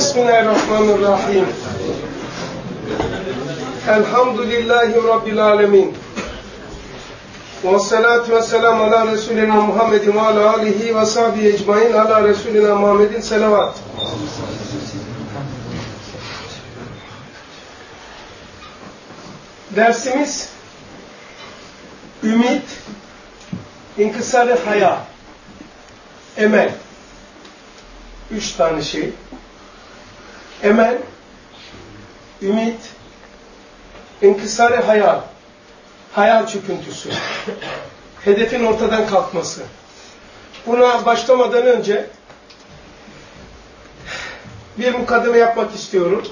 Bismillahirrahmanirrahim. Elhamdülillahi Rabbil alemin. Ve salatu ve selamu ala Resulina Muhammedin ve ala alihi ve sahbihi ecmain ala Resulina Muhammedin selavat. Dersimiz ümit, inkısar-ı haya, emel. 3 tane şey. Emel, ümit, inkısar-ı hayal, hayal çöküntüsü, hedefin ortadan kalkması. Buna başlamadan önce bir mukaddime yapmak istiyorum.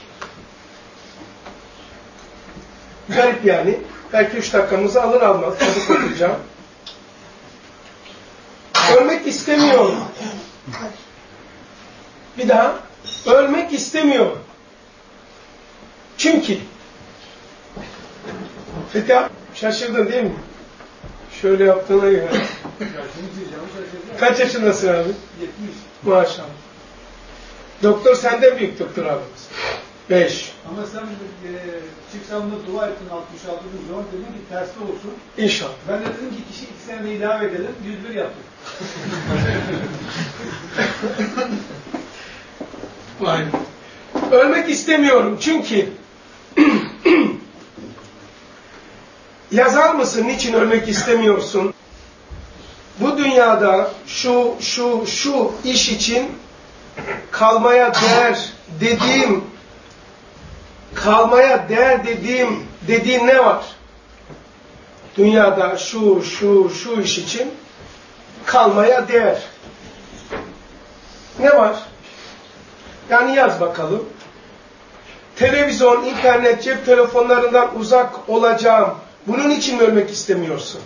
Garip yani. Belki 3 dakikamızı alır almaz. Tabii konuşacağım. Ölmek istemiyorum. Bir daha. Ölmek istemiyorum. Çünkü Fethi, şaşırdın değil mi? Şöyle yaptığına göre. Kaç yaşındasın abi? 70. Maşallah. Doktor senden büyük doktor abimiz. 5. Ama sen çıksam da dua ettin 66 gün zor dedin ki tersli olsun. İnşallah. Ben de dedim ki kişi 2 sene ilave edelim 101 yaptık. Vay. Ölmek istemiyorum çünkü yazar mısın niçin ölmek istemiyorsun? Bu dünyada şu iş için kalmaya değer dediğim ne var? Dünyada şu iş için kalmaya değer. Ne var? Yani yaz bakalım. Televizyon, internet, cep telefonlarından uzak olacağım. Bunun için mi ölmek istemiyorsun?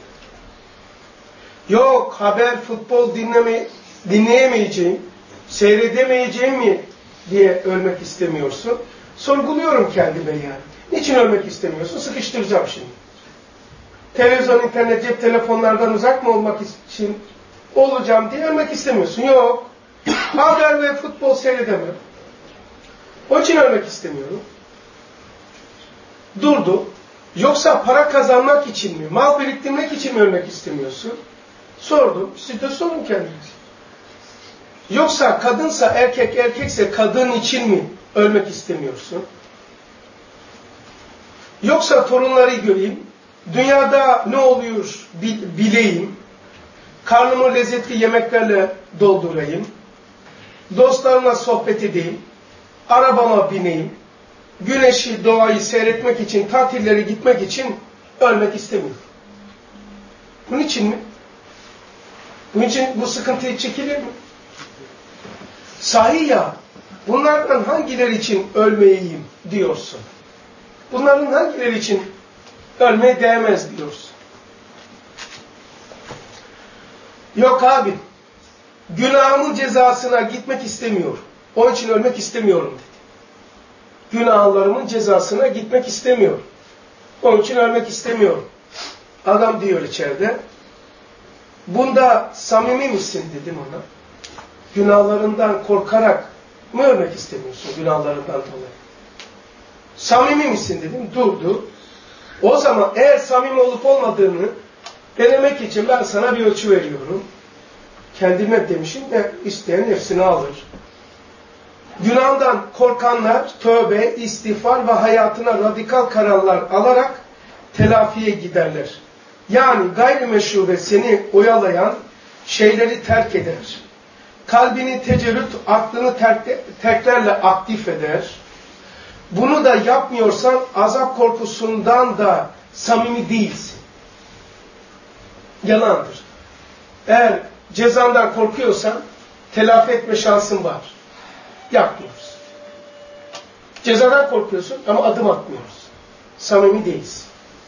Yok, haber, futbol dinleyemeyeceğim, seyredemeyeceğim mi diye ölmek istemiyorsun. Sorguluyorum kendime yani. Niçin ölmek istemiyorsun? Sıkıştıracağım şimdi. Televizyon, internet, cep telefonlardan uzak mı olmak için olacağım diye ölmek istemiyorsun. Yok. Haber ve futbol seyredemem. Onun için ölmek istemiyorum. Durdu. Yoksa para kazanmak için mi, mal biriktirmek için mi ölmek istemiyorsun? Sordum. Siz de sorun kendiniz. Yoksa kadınsa erkek, erkekse kadın için mi ölmek istemiyorsun? Yoksa torunları göreyim, dünyada ne oluyor bileyim, karnımı lezzetli yemeklerle doldurayım, dostlarımla sohbet edeyim, arabama bineyim, güneşi, doğayı seyretmek için, tatillere gitmek için ölmek istemiyorum. Bunun için mi? Bunun için bu sıkıntıyı çekilir mi? Sahi ya, bunlardan hangileri için ölmeyeyim diyorsun? Bunların hangileri için ölmeye değmez diyorsun? Yok abi, günahımın cezasına gitmek istemiyorum. Onun için ölmek istemiyorum dedi. Günahlarımın cezasına gitmek istemiyorum. Onun için ölmek istemiyorum. Adam diyor içeride, bunda samimi misin dedim ona. Günahlarından korkarak mı ölmek istemiyorsun günahlarından dolayı? Samimi misin dedim, durdu. O zaman eğer samimi olup olmadığını denemek için ben sana bir ölçü veriyorum. Kendime demişim de isteyen nefsini alır. Günahdan korkanlar tövbe, istiğfar ve hayatına radikal kararlar alarak telafiye giderler. Yani gayrimeşru ve seni oyalayan şeyleri terk eder. Kalbini tecerrüt, aklını terklerle aktif eder. Bunu da yapmıyorsan azap korkusundan da samimi değilsin. Yalandır. Eğer cezandan korkuyorsan telafi etme şansın var. Yapmıyoruz. Cezadan korkuyorsun ama adım atmıyoruz. Samimi değilsin.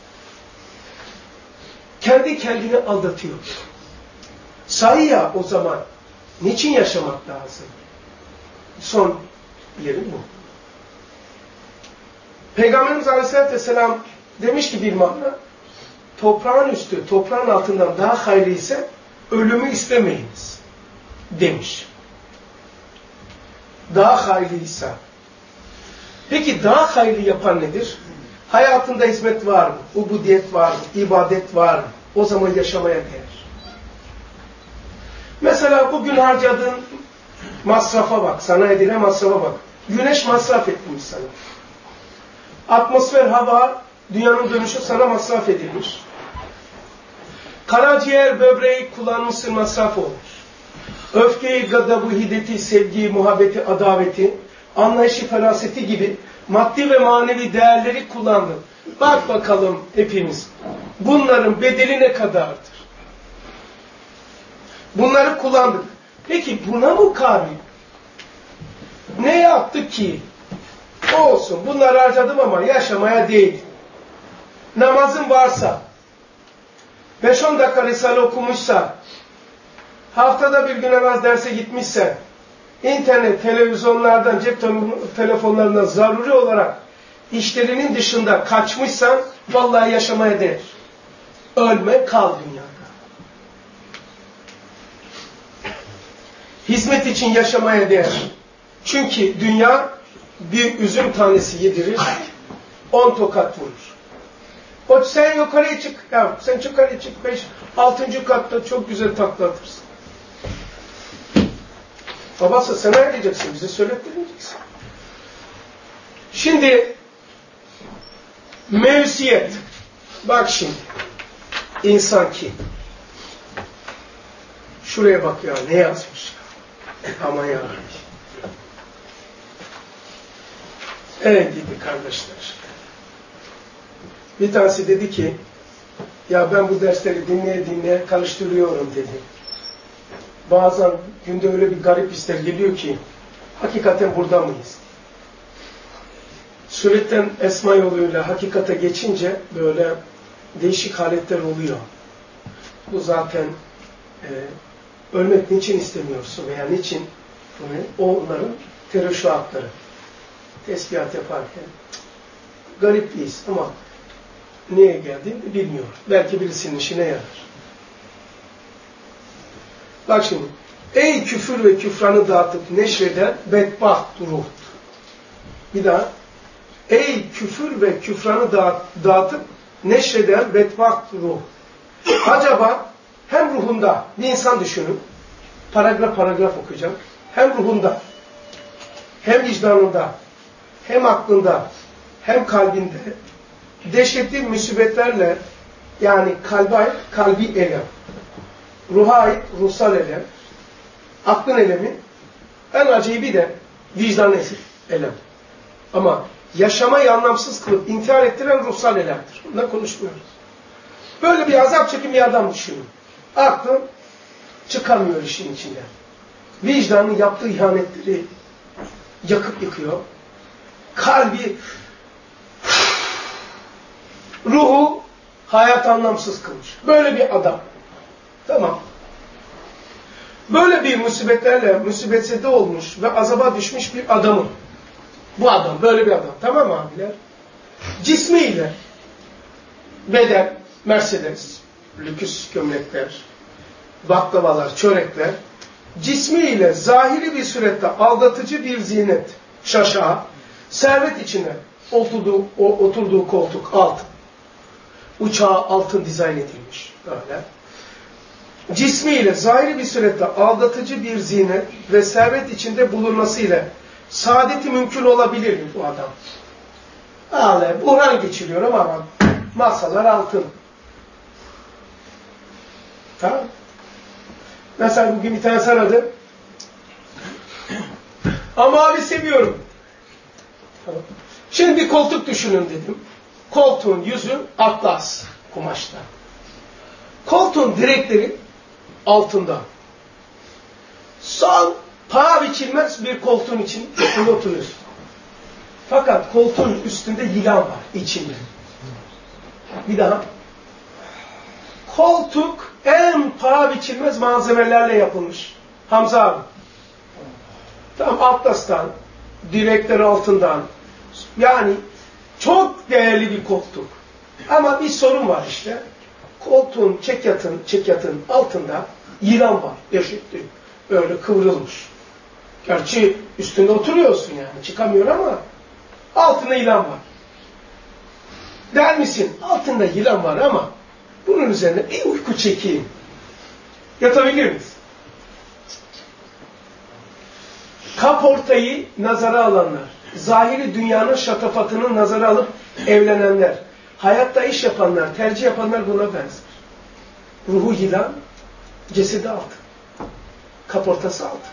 Kendi kendini aldatıyor. Sahi ya o zaman niçin yaşamak lazım? Son yerim bu. Peygamberimiz Aleyhisselatü Vesselam demiş ki bir mana, toprağın üstü, toprağın altından daha hayırlı ise ölümü istemeyiniz demiş. daha hayırlıysa. Peki daha hayırlı yapan nedir? Hayatında hizmet var mı? Ubudiyet var mı? İbadet var mı? O zaman yaşamaya değer. Mesela bugün harcadığın masrafa bak. Sana edilen masrafa bak. Güneş masraf etmiş sana. Atmosfer, hava, dünyanın dönüşü sana masraf edilmiş. Karaciğer, böbreği kullanmışsın, masraf olmuş. Öfkeyi, gadabı, hiddeti, sevgiyi, muhabbeti, adaveti, anlayışı, feraseti gibi maddi ve manevi değerleri kullandın. Bak bakalım hepimiz. Bunların bedeli ne kadardır? Bunları kullandık. Peki buna mukabil ne yaptık ki? Olsun, bunları harcadım ama yaşamaya değil. Namazın varsa, 5-10 dakika Risale okumuşsa, haftada bir gün en az derse gitmişse, internet, televizyonlardan, cep telefonlarından zaruri olarak işlerinin dışında kaçmışsan, vallahi yaşamaya değer. Ölme, kal dünyada. Hizmet için yaşamaya değer. Çünkü dünya bir üzüm tanesi yedirir, 10 tokat vurur. O sen yukarıya çık, ya sen yukarıya çık, 6. katta çok güzel takla atırsın. Babası sen ayarlayacaksın, bize söylettirmeyeceksin. Şimdi mevsiyet. Bak şimdi. İnsan kim? Şuraya bak ya, ne yazmış? Aman ya. Gidi kardeşler. Bir tanesi dedi ki, ya ben bu dersleri dinleye karıştırıyorum dedi. Bazen günde öyle bir garip hisler geliyor ki, hakikaten burada mıyız? Suretten esma yoluyla hakikate geçince böyle değişik haletler oluyor. Bu zaten ölmek niçin istemiyorsun veya niçin? Onların tereşuatları. Tesbihat yaparken garipliyiz ama neye geldiğini bilmiyor. Belki birisinin işine yarar. Bak şimdi. Ey küfür ve küfranı dağıtıp neşreden bedbaht ruh. Bir daha. Ey küfür ve küfranı dağıtıp neşreden bedbaht ruh. Acaba hem ruhunda bir insan düşünün. Paragraf okuyacağım. Hem ruhunda, hem vicdanında, hem aklında, hem kalbinde dehşetli musibetlerle, yani kalbe ait kalbi elem, ruha ait ruhsal elem, aklın elemi, en acayibi de vicdan elem. Ama yaşamayı anlamsız kılıp intihar ettiren ruhsal elemdir. Bundan konuşmuyoruz. Böyle bir azap çekin bir adam düşünün. Aklın çıkamıyor işin içinden. Vicdanın yaptığı ihanetleri yakıp yıkıyor. Kalbi, ruhu hayat anlamsız kılmış. Böyle bir adam. Tamam. Böyle bir musibetlerle musibetsede olmuş ve azaba düşmüş bir adamın. Bu adam, böyle bir adam. Tamam mı abiler? Cismiyle beden, Mercedes, lüküs gömlekler, baklavalar, çörekler, cismiyle zahiri bir surette aldatıcı bir zinet, şaşa, servet içine oturduğu koltuk altın. Uçağı altın dizayn edilmiş. Böyle. Cismiyle zahiri bir surette aldatıcı bir zinet ve servet içinde bulunmasıyla saadeti mümkün olabilir mi bu adam? Buhran geçiriyor ama masalar altın. Tamam. Mesela bugün bir tanesi aradı. Ama abi seviyorum. Tamam. Şimdi bir koltuk düşünün dedim. Koltuğun yüzü atlas kumaşta. Koltuğun direkleri altında. Son paha biçilmez bir koltuğun içinde oturuyorsun. Fakat koltuğun üstünde yılan var içinde. Bir daha. Koltuk en paha biçilmez malzemelerle yapılmış. Hamza abi. Tam atlastan, direkleri altından. Yani çok değerli bir koltuk. Ama bir sorun var işte. Koltuğun çekyatın altında yılan var. Eşitli. Böyle kıvrılmış. Gerçi üstünde oturuyorsun yani. Çıkamıyor ama altında yılan var. Der misin? Altında yılan var ama bunun üzerine bir uyku çekeyim. Yatabilir miyiz? Kaportayı nazara alanlar, zahiri dünyanın şatafatını nazara alıp evlenenler, hayatta iş yapanlar, tercih yapanlar buna benzer. Ruhu yılan, cesedi altın. Kaportası altın.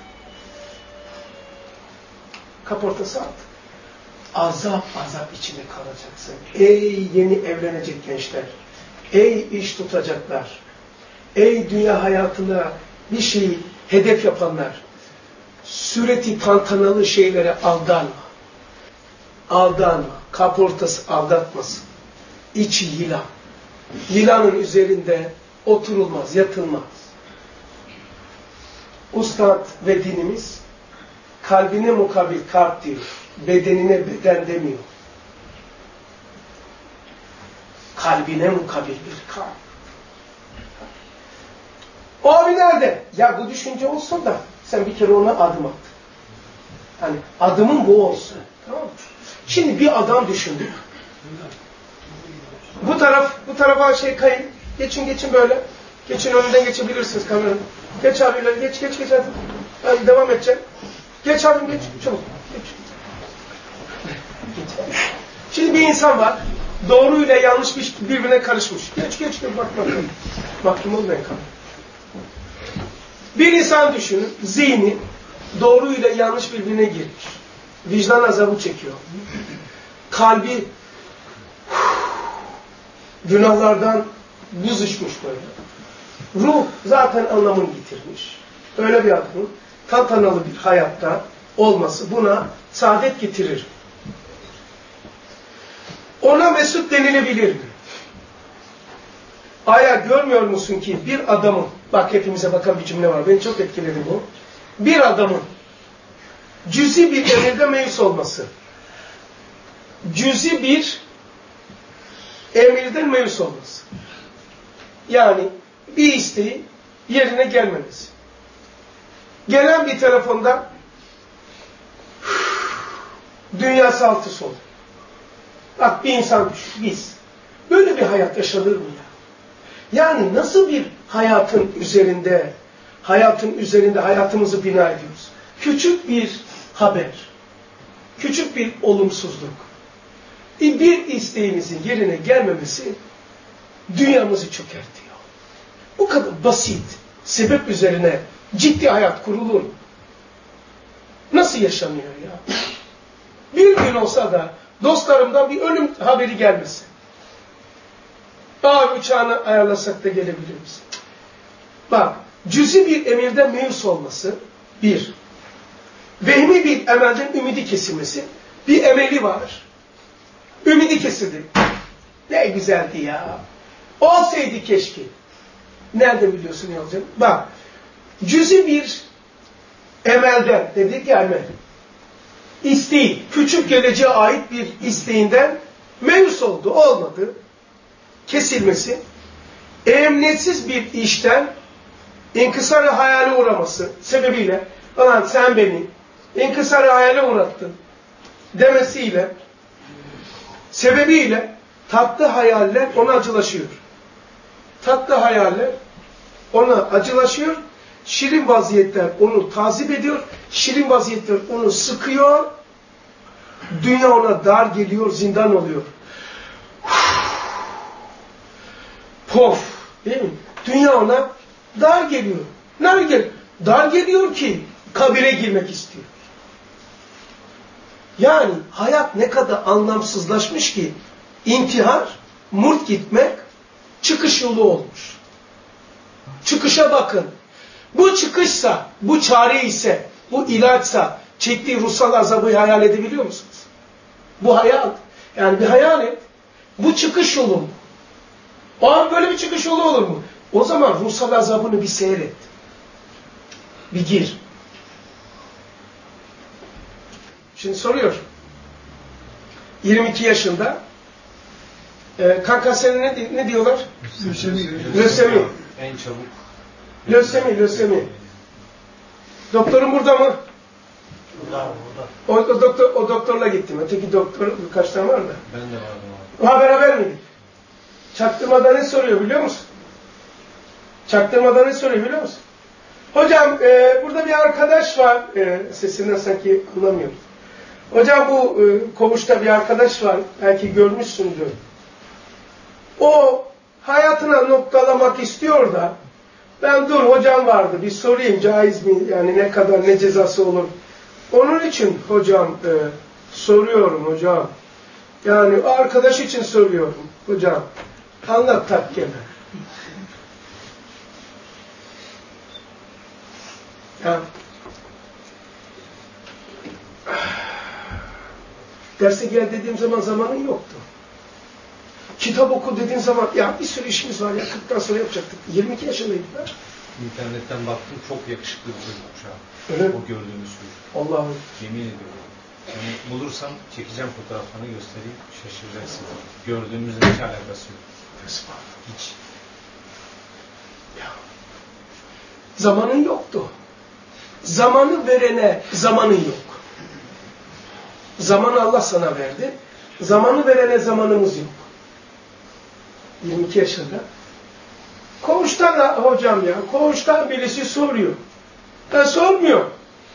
Kaportası altın. Azap içinde kalacaksın. Ey yeni evlenecek gençler. Ey iş tutacaklar. Ey dünya hayatında bir şeyi hedef yapanlar. Sureti tantanalı şeylere aldanma. Aldanma. Kaportası aldatmasın. İçi yılan. Yılanın üzerinde oturulmaz, yatılmaz. Ustad ve dinimiz kalbine mukabil kalp diyor. Bedenine beden demiyor. Kalbine mukabil bir kalp. O abi nerede? Ya bu düşünce olsun da sen bir kere ona adım at. Hani adımın bu olsun. Tamam mı? Şimdi bir adam düşündük. Bu tarafa kayın. Geçin böyle. Geçin, önünden geçebilirsiniz kameranın. Geç abiler, geç hadi. Ben devam edeceğim. Geç abim, geç. Çabuk. Geç. Şimdi bir insan var. Doğruyla yanlış birbirine karışmış. Geç. Bak. Mahkum olmayın kamerayı. Bir insan düşünün, zihni doğruyla yanlış birbirine girmiş. Vicdan azabı çekiyor. Kalbi günahlardan buzuşmuş böyle. Ruh zaten anlamını yitirmiş. Öyle bir adamın tantanalı bir hayatta olması buna saadet getirir. Ona mesut denilebilir mi? Aya görmüyor musun ki bir adamın, bak hepimize bakan bir cümle var, beni çok etkiledi bu. Bir adamın cüzi bir emirde meyus olması. Cüzi bir emirden meyus olması. Yani bir isteği yerine gelmemesi. Gelen bir telefonda dünya saltısı olur. Bak bir insan düşün, biz. Böyle bir hayat yaşanır mı ya? Yani nasıl bir hayatın üzerinde hayatımızı bina ediyoruz? Küçük bir haber, küçük bir olumsuzluk, bir isteğimizin yerine gelmemesi dünyamızı çökertiyor. Bu kadar basit, sebep üzerine ciddi hayat kurulur. Nasıl yaşanıyor ya? Bir gün olsa da dostlarımdan bir ölüm haberi gelmesin. Ağır uçağını ayarlasak da gelebilir misin? Bak, cüzi bir emirden meyus olması, bir. Vehmi bir emelden ümidi kesilmesi, bir emeli var. Ümidi kesildi. Ne güzeldi ya. Olsaydı keşke. Nereden biliyorsun yazacağım? Bak, cüzi bir emelden, dedik ya emel. İsteği, küçük geleceğe ait bir isteğinden meyus oldu, olmadı. Kesilmesi, emniyetsiz bir işten inkısar-ı hayale uğraması sebebiyle, "Ulan sen beni inkısar-ı hayale uğrattın" demesiyle, sebebiyle tatlı hayaller ona acılaşıyor. Tatlı hayaller ona acılaşıyor, şirin vaziyetler onu tazip ediyor, şirin vaziyetler onu sıkıyor, dünya ona dar geliyor, zindan oluyor. Pof, değil mi? Dünya ona dar geliyor. Dar geliyor ki kabire girmek istiyor. Yani hayat ne kadar anlamsızlaşmış ki intihar, murt gitmek çıkış yolu olmuş. Çıkışa bakın. Bu çıkışsa, bu çare ise, bu ilaçsa çektiği ruhsal azabı hayal edebiliyor musunuz? Bu hayal. Yani bir hayal et. Bu çıkış yolu mu? O an böyle bir çıkış yolu olur mu? O zaman ruhsal azabını bir seyret. Bir gir. Şimdi soruyor. 22 yaşında. Kan kanserine ne diyorlar? Lösemi. En çabuk. Lösemi. Doktorum burada mı? O doktorla gittim. Öteki doktor birkaç tane var da. Ben de vardım abi. Beraber miydik? Çaktırmada ne soruyor biliyor musun? Çaktırmada ne soruyor biliyor musun? Hocam burada bir arkadaş var. Sesinden sanki anlamıyorum. Hocam bu koğuşta bir arkadaş var. Belki görmüşsündür. O hayatına noktalamak istiyor da ben dur hocam vardı bir sorayım caiz mi? Yani ne kadar ne cezası olur? Onun için hocam soruyorum hocam. Yani arkadaş için soruyorum hocam. Anlat takkeme. Ya. Derse gel dediğim zaman zamanın yoktu. Kitap oku dediğim zaman ya bir sürü işimiz var ya 40'tan sonra yapacaktık. 22 yaşındaydım ben. İnternetten baktım çok yakışıklı bir çocukmuş abi. Öyle mi? O gördüğümüz çocuk. Allah'ım. Yemin ediyorum. Yani bulursam çekeceğim fotoğraflarını göstereyim. Şaşıracaksın. Gördüğümüzle hiç alakası yok. Hiç. Ya. Zamanın yoktu. Zamanı verene zamanın yok. Zamanı Allah sana verdi. Zamanı verene zamanımız yok. 22 yaşında. Koğuştan da hocam ya, koğuştan birisi soruyor. Ben sormuyorum.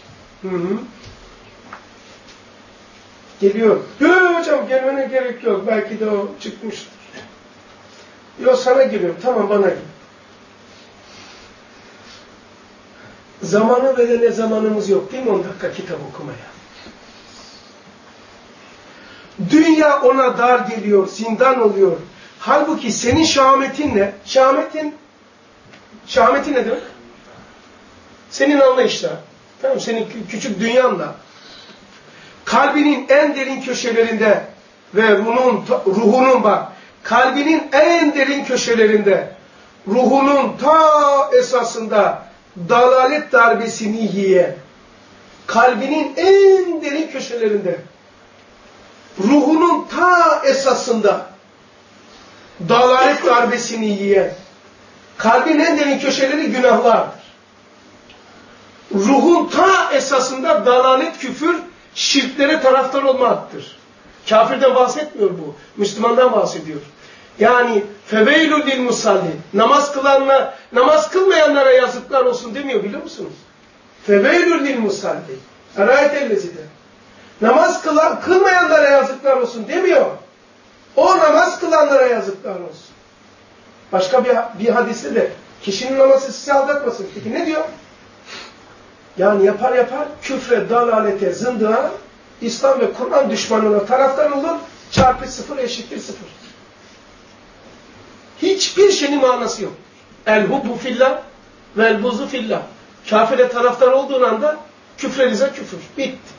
Geliyor. Yok hocam gelmene gerek yok. Belki de o çıkmıştır. Yok sana giriyorum. Tamam bana gir. Zamanı verene zamanımız yok değil mi 10 dakika kitap okumaya? Dünya ona dar geliyor, zindan oluyor. Halbuki senin şahmetin ne? Şahmetin ne demek? Senin anlayışla, tamam, senin küçük dünyanla, kalbinin en derin köşelerinde ve ruhunun bak, kalbinin en derin köşelerinde, ruhunun ta esasında dalalet darbesini yiyen, kalbinin en derin köşelerinde, ruhunun ta esasında dalalet darbesini yiyen, kalbin en derin köşeleri günahlardır. Ruhun ta esasında dalalet, küfür, şirklere taraftar olmaktır. Kafirden bahsetmiyor bu. Müslümandan bahsediyor. Yani feveylül lil musalli. Namaz kılmayanlara yazıklar olsun demiyor biliyor musunuz? Feveylül lil musalli. Erayet-ellezide. Namaz kılmayanlara yazıklar olsun demiyor. O namaz kılanlara yazıklar olsun. Başka bir hadiste de kişinin namazı sizi aldatmasın. Peki ne diyor? Yani yapar küfre, dalalete, zındığa, İslam ve Kur'an düşmanına taraftar olur. Çarpı 0 eşittir 0. Hiçbir şeyin manası yok. El-hubbu fillah ve el-buzu fillah. Kafire taraftar olduğun anda küfrenize küfür. Bitti.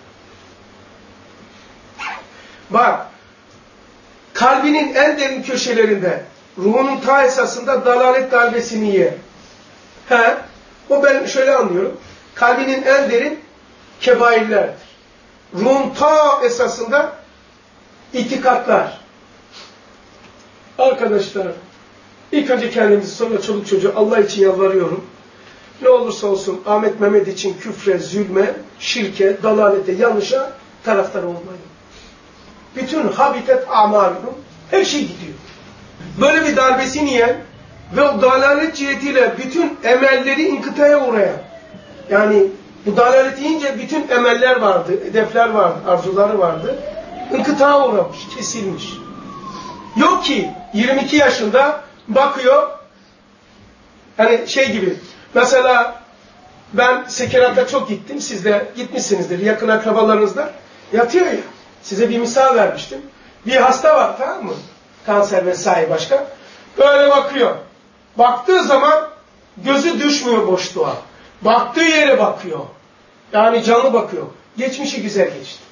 Bak, kalbinin en derin köşelerinde, ruhunun ta esasında dalalet darbesini ye. O ben şöyle anlıyorum. Kalbinin en derin kebairlerdir. Ruhun ta esasında itikatlar. Arkadaşlar, ilk önce kendimizi sonra çoluk çocuğu Allah için yalvarıyorum. Ne olursa olsun Ahmet Mehmet için küfre, zulme, şirke, dalalete, yanlışa taraftar olmayın. Bütün habitat amalım, her şey gidiyor. Böyle bir darbesini yiyen ve o dalalet cihetiyle bütün emelleri inkıtaya uğrayan, yani bu dalalet yiyince bütün emeller vardı, hedefler vardı, arzuları vardı, inkıtaya uğramış, kesilmiş. Yok ki 22 yaşında bakıyor, hani şey gibi, mesela ben sekerata çok gittim, siz de gitmişsinizdir, yakın akrabalarınızda yatıyor ya. Size bir misal vermiştim. Bir hasta var, tamam mı? Kanser vesaire başka. Böyle bakıyor. Baktığı zaman gözü düşmüyor boşluğa. Baktığı yere bakıyor. Yani canlı bakıyor. Geçmişi güzel geçti.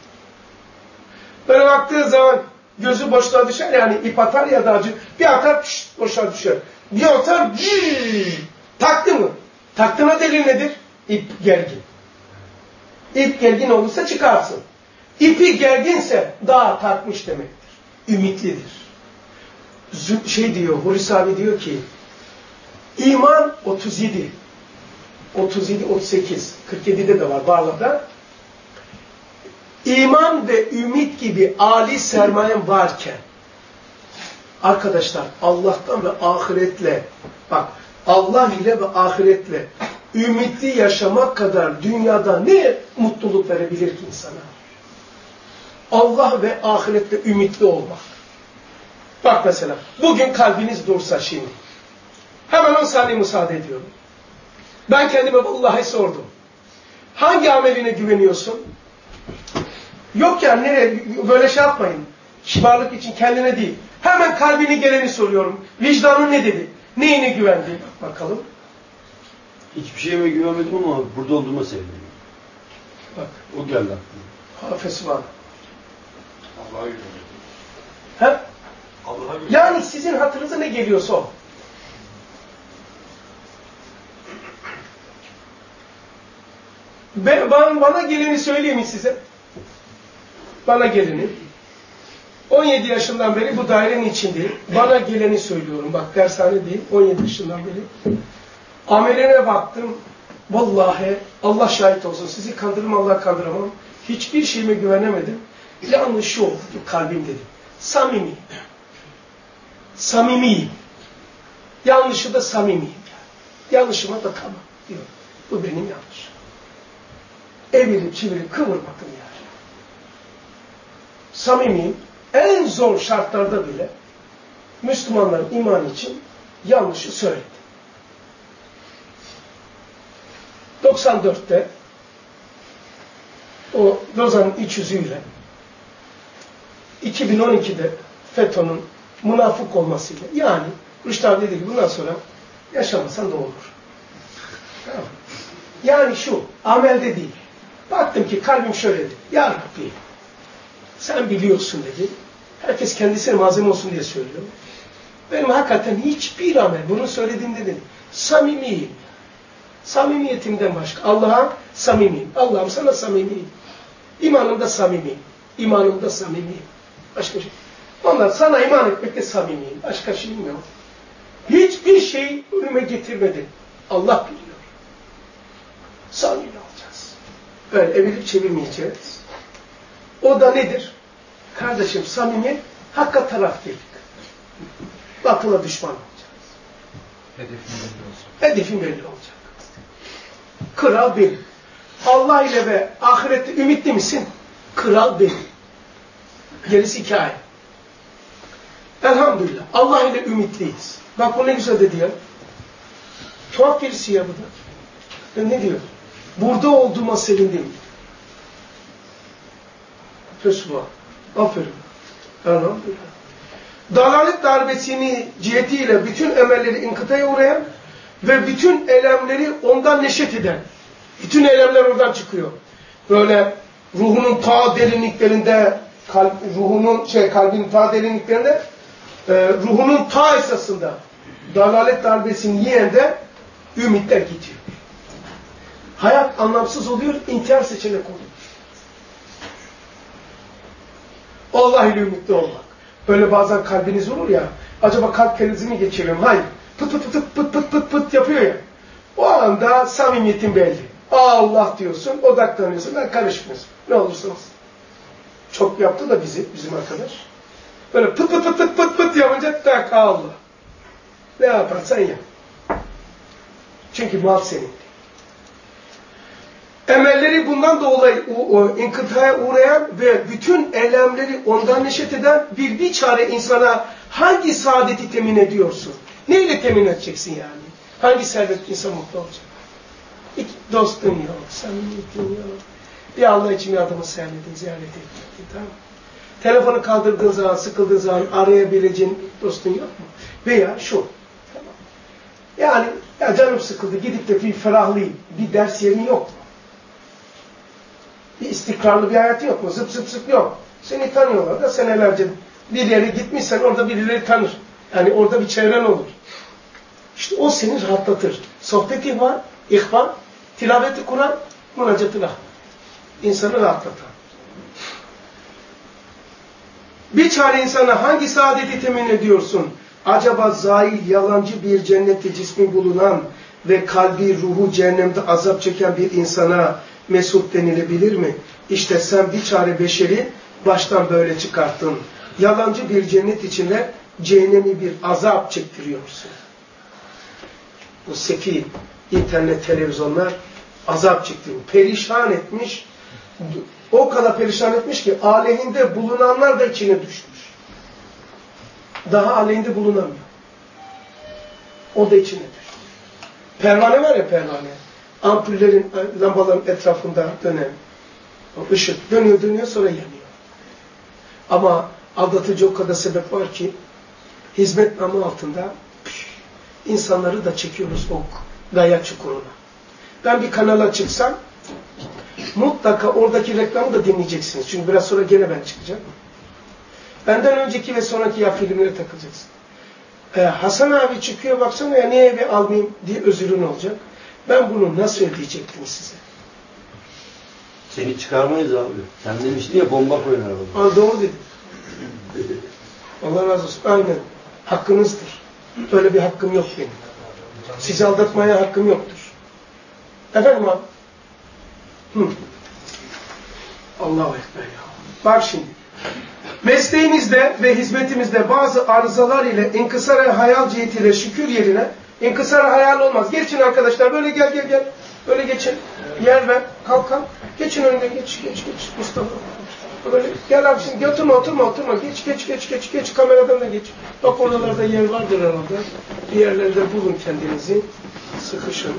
Böyle baktığı zaman gözü boşluğa düşer. Yani ip atar ya da acı. Bir atar boşluğa düşer. Bir atar taktı mı? Taktığına delil nedir? İp gergin. İp gergin olursa çıkarsın. İpi gerginse daha takmış demektir. Ümitlidir. Diyor, Hulusi abi diyor ki, iman 37, 38, 47'de de var Bağla'da. İman ve ümit gibi âli sermayen varken, arkadaşlar Allah'tan ve ahiretle, bak Allah ile ve ahiretle ümitli yaşamak kadar dünyada ne mutluluk verebilir ki insana? Allah ve ahirette ümitli olmak. Bak mesela, bugün kalbiniz dursa şimdi, hemen 10 saniye müsaade ediyorum. Ben kendime Allah'a sordum. Hangi ameline güveniyorsun? Yok ya, nereye? Böyle şey yapmayın. Şibarlık için kendine değil. Hemen kalbine geleni soruyorum. Vicdanın ne dedi? Neyine güvendi? Bakalım. Hiçbir şeyime güvenmedim ama burada olduğuma sevindim. Bak. O geldi aklıma. Hafesi var. Allah'a güvendim. He? Allah'a güvendim. Yani sizin hatırınıza ne geliyorsa o. Bana geleni söyleyeyim mi size? Bana geleni. 17 yaşından beri bu dairenin içindeyim. Bana geleni söylüyorum. Bak dershane değil. 17 yaşından beri. Ameline baktım. Vallahi Allah şahit olsun. Sizi kandırırım, Allah kandıramam. Hiçbir şeyime güvenemedim. Yalnız şu oldu ki kalbim dedim. Samimi. Samimiyim. Yanlışı da samimiyim. Yanlışıma da tamam. Diyor. Bu benim yanlışım. Evirip çevirip kıvırmadım yani. Samimiyim. En zor şartlarda bile Müslümanların imanı için yanlışı söyledi. 94'te o Lozan iç yüzüyle 2012'de FETÖ'nün münafık olmasıyla, yani Rüştü abi dedi ki bundan sonra yaşamasan da olur. Tamam. Yani şu, amelde değil. Baktım ki kalbim şöyle dedi. Ya Rabbi, sen biliyorsun dedi. Herkes kendisine malzeme olsun diye söylüyor. Benim hakikaten hiçbir amel, bunu söylediğimde dedi, samimiyim. Samimiyetimden başka. Allah'a samimiyim. Allah'ım sana samimiyim. İmanımda samimiyim. İmanımda samimiyim. Başka şey. Onlar sana iman etmekte samimiyim. Başka şeyim yok. Hiçbir şey önüme getirmedi. Allah biliyor. Samimi olacağız. Böyle evirip çevirmeyeceğiz. O da nedir? Kardeşim samimi, hakka taraf dedik. Batıla düşman olacağız. Hedefin belli olsun. Hedefin belli olacak. Kral benim. Allah ile ve ahirette ümitli misin? Kral benim. Gerisi hikaye. Elhamdülillah. Allah ile ümitliyiz. Bak bu ne güzel dedi ya. Tuhaf birisi ya bu da. Ne diyor? Burada olduğuma sevindim. Resulullah. Aferin. Elhamdülillah. Dalalet darbesini cihetiyle bütün emelleri inkıtaya uğrayan ve bütün elemleri ondan neşet eden. Bütün elemler oradan çıkıyor. Böyle ruhunun ta derinliklerinde, kalbin ta derinliklerinde, ruhunun ta esasında dalalet darbesini yiyen de ümitler gidiyor. Hayat anlamsız oluyor, intihar seçenek oluyor. Allah ile ümitli olmak. Böyle bazen kalbiniz olur ya, acaba kalp krizi mi geçiriyorum? Hayır. Pıt pıt pıt pıt pıt pıt pıt yapıyor ya. O anda samimiyetin belli. Allah diyorsun, odaklanıyorsun, ben karışmıyorsun. Ne olursanız. Çok yaptı da bizim arkadaş. Böyle pıt pıt pıt pıt pıt pıt yapınca tak Allah. Ne yaparsan yap. Çünkü mal senin. Emelleri bundan dolayı inkıtaya uğrayan ve bütün elemleri ondan neşet eden bir çare insana hangi saadeti temin ediyorsun? Neyle temin edeceksin yani? Hangi servet insan mutlu olacak? Hiç dostun yok, samimiyetin yok. Bir Allah için bir adamı sevmedin, ziyaret ettin, tamam mı? Telefonu kaldırdığın zaman, sıkıldığın zaman arayabileceğin dostun yok mu? Veya şu, tamam. Yani ya canım sıkıldı, gidip de bir ferahlayayım, bir ders yerin yok mu? Bir istikrarlı bir hayatı yok mu? Zıp zıp zıp yok. Seni tanıyorlar da senelerce bir yere gitmişsen orada birileri tanır. Yani orada bir çevren olur. İşte o seni rahatlatır. Sohbet-i ihvan, tilaveti Kur'an, münacatı rahmet. İnsanı rahatlatan. Bir çare insana hangi saadeti temin ediyorsun? Acaba zail, yalancı bir cennette cismi bulunan ve kalbi, ruhu cehennemde azap çeken bir insana mesut denilebilir mi? İşte sen bir çare beşeri baştan böyle çıkarttın. Yalancı bir cennet içinde cehennemi bir azap çektiriyorsun. Bu sefil internet, televizyonlar azap çektiriyor. Perişan etmiş. O kadar perişan etmiş ki aleyhinde bulunanlar da içine düşmüş. Daha aleyhinde bulunamıyor. O da içine düşmüş. Pervane var ya, pervane. Ampullerin, lambaların etrafında dönen o ışık dönüyor sonra yanıyor. Ama aldatıcı o kadar sebep var ki hizmet namı altında insanları da çekiyoruz o gaya çukuruna. Ben bir kanala çıksam mutlaka oradaki reklamı da dinleyeceksiniz. Çünkü biraz sonra gene ben çıkacağım. Benden önceki ve sonraki ya filmlere takılacaksın. Hasan abi çıkıyor baksana ya, niye eve almayayım diye özürün olacak. Ben bunu nasıl ödeyecektim size? Seni çıkarmayız abi. Sen demiştin ya, bomba koyun arabada. Doğru dedim. Allah razı olsun. Aynen. Hakkınızdır. Böyle bir hakkım yok benim. Sizi aldatmaya hakkım yoktur. Efendim abi? Allahu Ekber ya. Bak şimdi. Mesleğimizde ve hizmetimizde bazı arızalar ile inkısar-ı hayal cihetiyle şükür yerine inkısar-ı hayal olmaz. Geçin arkadaşlar. Böyle gel. Böyle geçin. Yer ver. Kalk. Geçin önüne. Geç. Mustafa. Böyle gel abi şimdi. Oturma. Geç. Kameradan da geç. Bak oralarda yer vardır herhalde. Bir yerlerde bulun kendinizi. Sıkışın.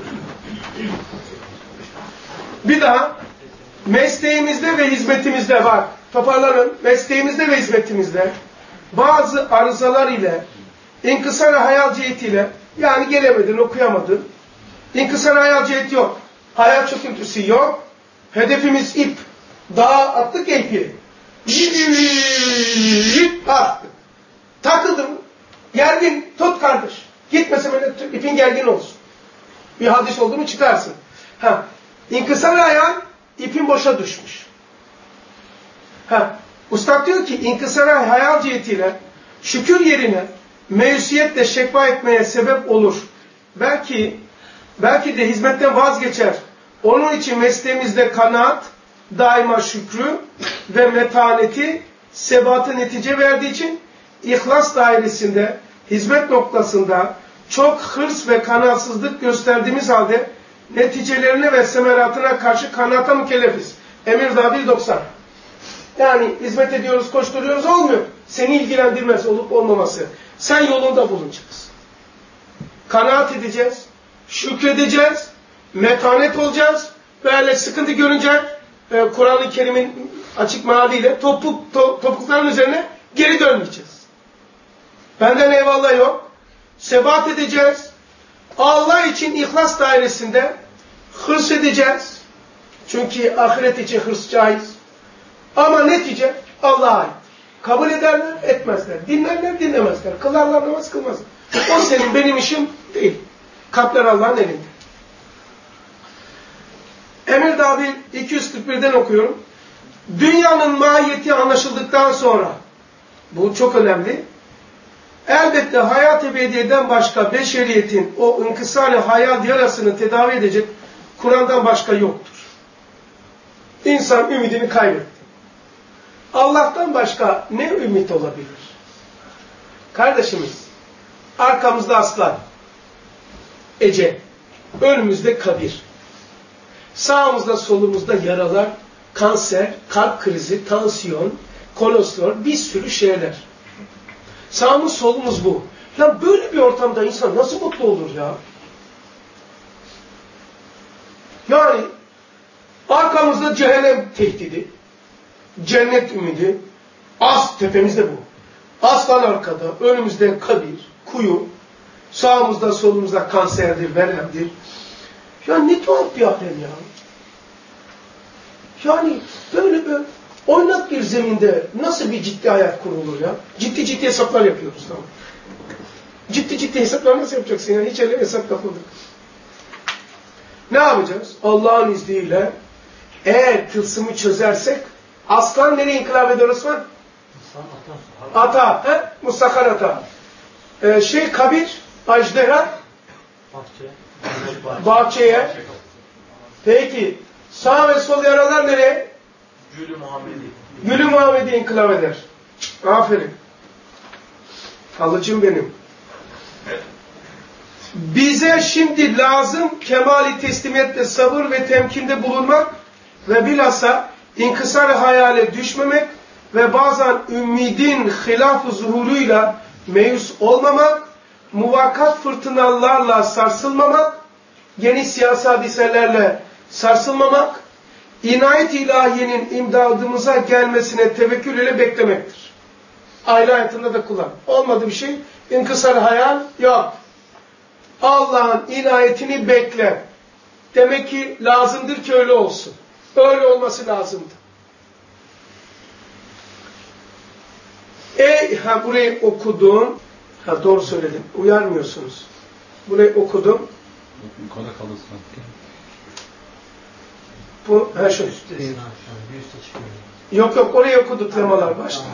Bir daha. Mesleğimizde ve hizmetimizde var. Toparlanın. Mesleğimizde ve hizmetimizde bazı arızalar ile inkısar-ı hayal cihetiyle, yani gelemedin, okuyamadın. İnkısar-ı hayal ciheti yok. Hayal çöküntüsü yok. Hedefimiz ip. Dağa attık ya ipi. Attık. Takıldım. Gergin. Tut kardeş. Gitmese böyle ipin gergin olsun. Bir hadis oldu mu çıkarsın. İnkısar-ı hayal, ipin boşa düşmüş. Ustad diyor ki inkısar-ı hayal cihetiyle şükür yerine meyusiyetle şekva etmeye sebep olur. Belki de hizmetten vazgeçer. Onun için mesleğimizde kanaat, daima şükrü ve metaneti, sebatı netice verdiği için ihlas dairesinde, hizmet noktasında çok hırs ve kanaatsızlık gösterdiğimiz halde neticelerine ve semeratına karşı kanaata mükellefiz. Emir Dabil 90. Yani hizmet ediyoruz, koşturuyoruz, olmuyor. Seni ilgilendirmez olup olmaması. Sen yolunda bulunacaksın. Kanaat edeceğiz, şükredeceğiz, metanet olacağız. Böyle sıkıntı görünce Kur'an-ı Kerim'in açık mealiyle topukların üzerine geri dönmeyeceğiz. Benden eyvallah yok. Sebat edeceğiz. Allah için ihlas dairesinde hırs edeceğiz. Çünkü ahiret için hırs caiz. Ama netice Allah'a ait. Kabul ederler, etmezler. Dinlerler, dinlemezler. Kılarlar, namaz kılmazlar. O senin, benim işim değil. Kalpler Allah'ın elinde. Emir Dabil 241'den okuyorum. Dünyanın mahiyeti anlaşıldıktan sonra, bu çok önemli, elbette hayat ebediyeden başka beşeriyetin o inkısar-ı hayal yarasını tedavi edecek Kur'an'dan başka yoktur. İnsan ümidini kaybetti. Allah'tan başka ne ümit olabilir? Kardeşimiz, arkamızda aslan, ecel, önümüzde kabir, sağımızda solumuzda yaralar, kanser, kalp krizi, tansiyon, kolesterol, bir sürü şeyler. Sağımız solumuz bu. Ya böyle bir ortamda insan nasıl mutlu olur ya? Yani arkamızda cehennem tehdidi, cennet ümidi, tepemizde bu. Aslan arkada, önümüzde kabir, kuyu, sağımızda solumuzda kanserdir, veremdir. Ya ne tuhaf bir alem ya. Yani böyle oynak bir zeminde nasıl bir ciddi hayat kurulur ya? Ciddi hesaplar yapıyoruz, tamam. Ciddi hesaplar nasıl yapacaksın ya? Hiç öyle hesap yapmadık. Ne yapacağız? Allah'ın izniyle eğer tılsımı çözersek, aslan nereye inkılap eder Osman? Ata. Musakar ata. Kabir, ajdera, bahçeye. Peki, sağ ve sol yaralar nereye? Gülü Muhammedi inkılap eder. Aferin. Halıcım benim. Bize şimdi lazım kemali teslimiyetle sabır ve temkinde bulunmak ve bilhassa inkısar hayale düşmemek ve bazen ümidin hilaf-ı zuhuruyla meyus olmamak, muvakkat fırtınalarla sarsılmamak, geniş siyasi hadiselerle sarsılmamak, inayet ilahiyenin imdadımıza gelmesine tevekkül ile beklemektir. Aile hayatında da kullan. Olmadı bir şey, inkısar hayal yok. Allah'ın inayetini bekle. Demek ki lazımdır ki öyle olsun. Öyle olması lazımdı. Burayı okudum. Doğru söyledim. Uyarmıyorsunuz. Burayı okudum. Yukarıda kalırsın. Bu her şey. Yok orayı okuduk temalar başta.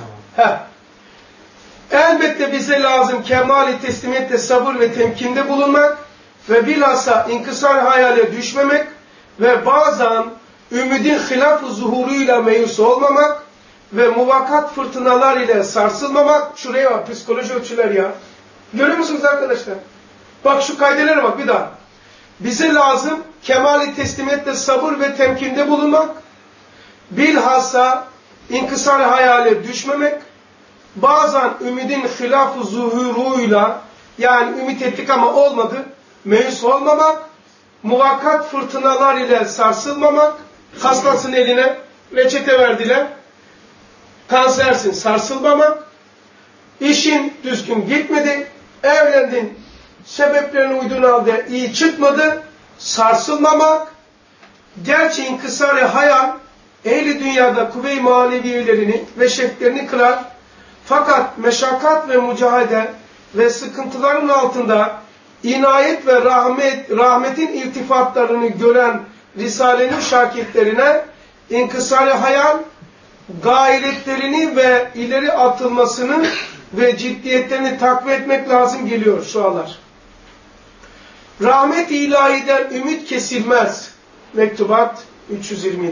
Elbette bize lazım kemali teslimiyetle sabır ve temkinde bulunmak ve bilhassa inkısar hayale düşmemek ve bazen ümidin hilaf-ı zuhuruyla meyus olmamak ve muvakkat fırtınalar ile sarsılmamak. Şuraya bak, psikoloji ölçüler ya. Görüyor musunuz arkadaşlar? Bak şu kaydelere bak bir daha. Bize lazım kemali teslimiyetle sabır ve temkinde bulunmak, bilhassa inkısar hayale düşmemek, bazen ümidin hilaf-ı zuhuruyla, yani ümit ettik ama olmadı, meyus olmamak, muvakkat fırtınalar ile sarsılmamak. Hastasın, eline reçete verdiler, kansersin, sarsılmamak, işin düzgün gitmedi, evlendin, sebeplerine uyduğun halde iyi çıkmadı, sarsılmamak. Gerçi inkısar-ı hayal ehli dünyada kuvve-i maneviyelerini ve şevklerini kırar. Fakat meşakkat ve mücahede ve sıkıntıların altında inayet ve rahmetin irtifatlarını gören Risale'nin şakirtlerine inkısar-ı hayal gayretlerini ve ileri atılmasını ve ciddiyetlerini takviye etmek lazım geliyor şu aralar. Rahmet-i ilahiden ümit kesilmez. Mektubat 327.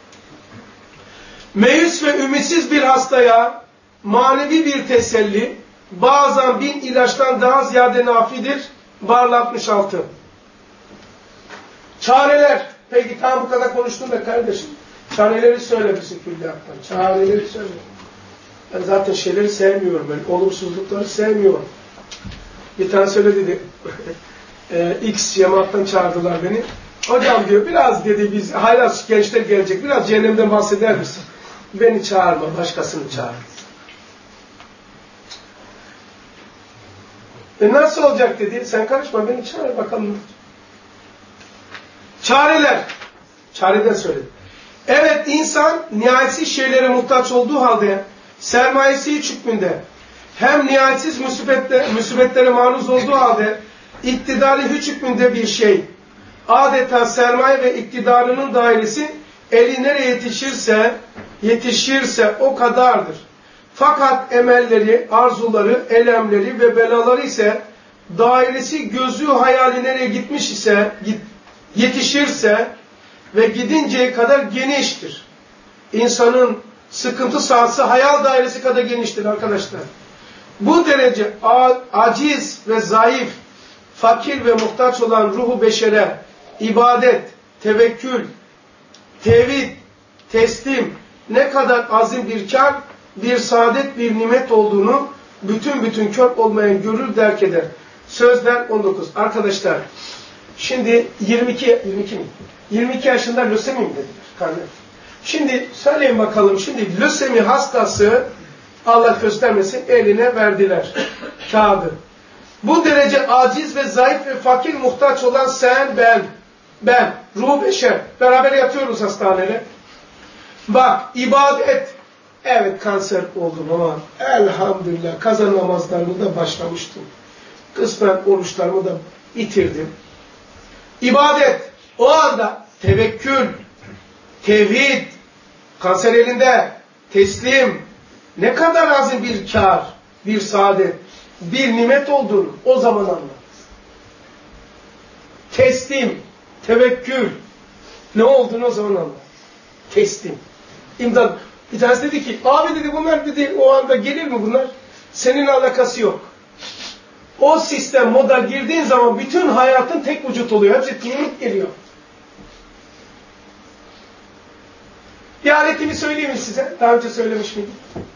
Meyus ve ümitsiz bir hastaya manevi bir teselli bazen 1000 ilaçtan daha ziyade nafidir. Barla 66. Çareler. Peki tam bu kadar konuştum be kardeşim. Çareleri söyle bizi külliyattan. Çareleri söyle. Ben zaten şeyleri sevmiyorum. Ben olumsuzlukları sevmiyorum. Bir tane söyle dedi. X cemaattan çağırdılar beni. Hocam diyor biraz dedi biz hala gençler gelecek. Biraz cehennemden bahseder misin? Beni çağırma. Başkasını çağır. Nasıl olacak dedi. Sen karışma beni çağır bakalım. Çareler. Çareden söyledi. Evet insan nihayetsiz şeylere muhtaç olduğu halde sermayesi hiç hükmünde hem nihayetsiz musibetlere maruz olduğu halde iktidarı hiç hükmünde bir şey. Adeta sermaye ve iktidarının dairesi eli nereye yetişirse o kadardır. Fakat emelleri, arzuları, elemleri ve belaları ise dairesi gözü hayali nereye gitmiş ise yetişirse ve gidinceye kadar geniştir. İnsanın sıkıntı sahası hayal dairesi kadar geniştir arkadaşlar. Bu derece aciz ve zayıf, fakir ve muhtaç olan ruhu beşere ibadet, tevekkül, tevhid, teslim ne kadar azim bir kar, bir saadet, bir nimet olduğunu bütün kör olmayan görür derk eder. Sözler 19. Arkadaşlar şimdi 22 yaşında lösemi mi dediler? Şimdi söyleyin bakalım, şimdi lösemi hastası Allah göstermesin eline verdiler kağıdı. Bu derece aciz ve zayıf ve fakir muhtaç olan sen, ben, ruh beşer. Beraber yatıyoruz hastanede. Bak ibadet. Evet kanser oldum ama elhamdülillah kaza namazlarımı da başlamıştım. Kısmen oruçlarımı da bitirdim. İbadet. O anda tevekkül, tevhid, kanser elinde, teslim, ne kadar azim bir kar, bir saadet, bir nimet olduğunu o zaman anlar. Teslim, tevekkül, ne olduğunu o zaman anlar. Teslim. İmdat. Bir tanesi dedi ki, abi dedi bunlar dedi o anda gelir mi bunlar? Senin alakası yok. O sistem, moda girdiğin zaman bütün hayatın tek vücut oluyor. Hepsi tınırlık geliyor. Bir aletimi söyleyeyim mi size? Daha önce söylemiş miydim?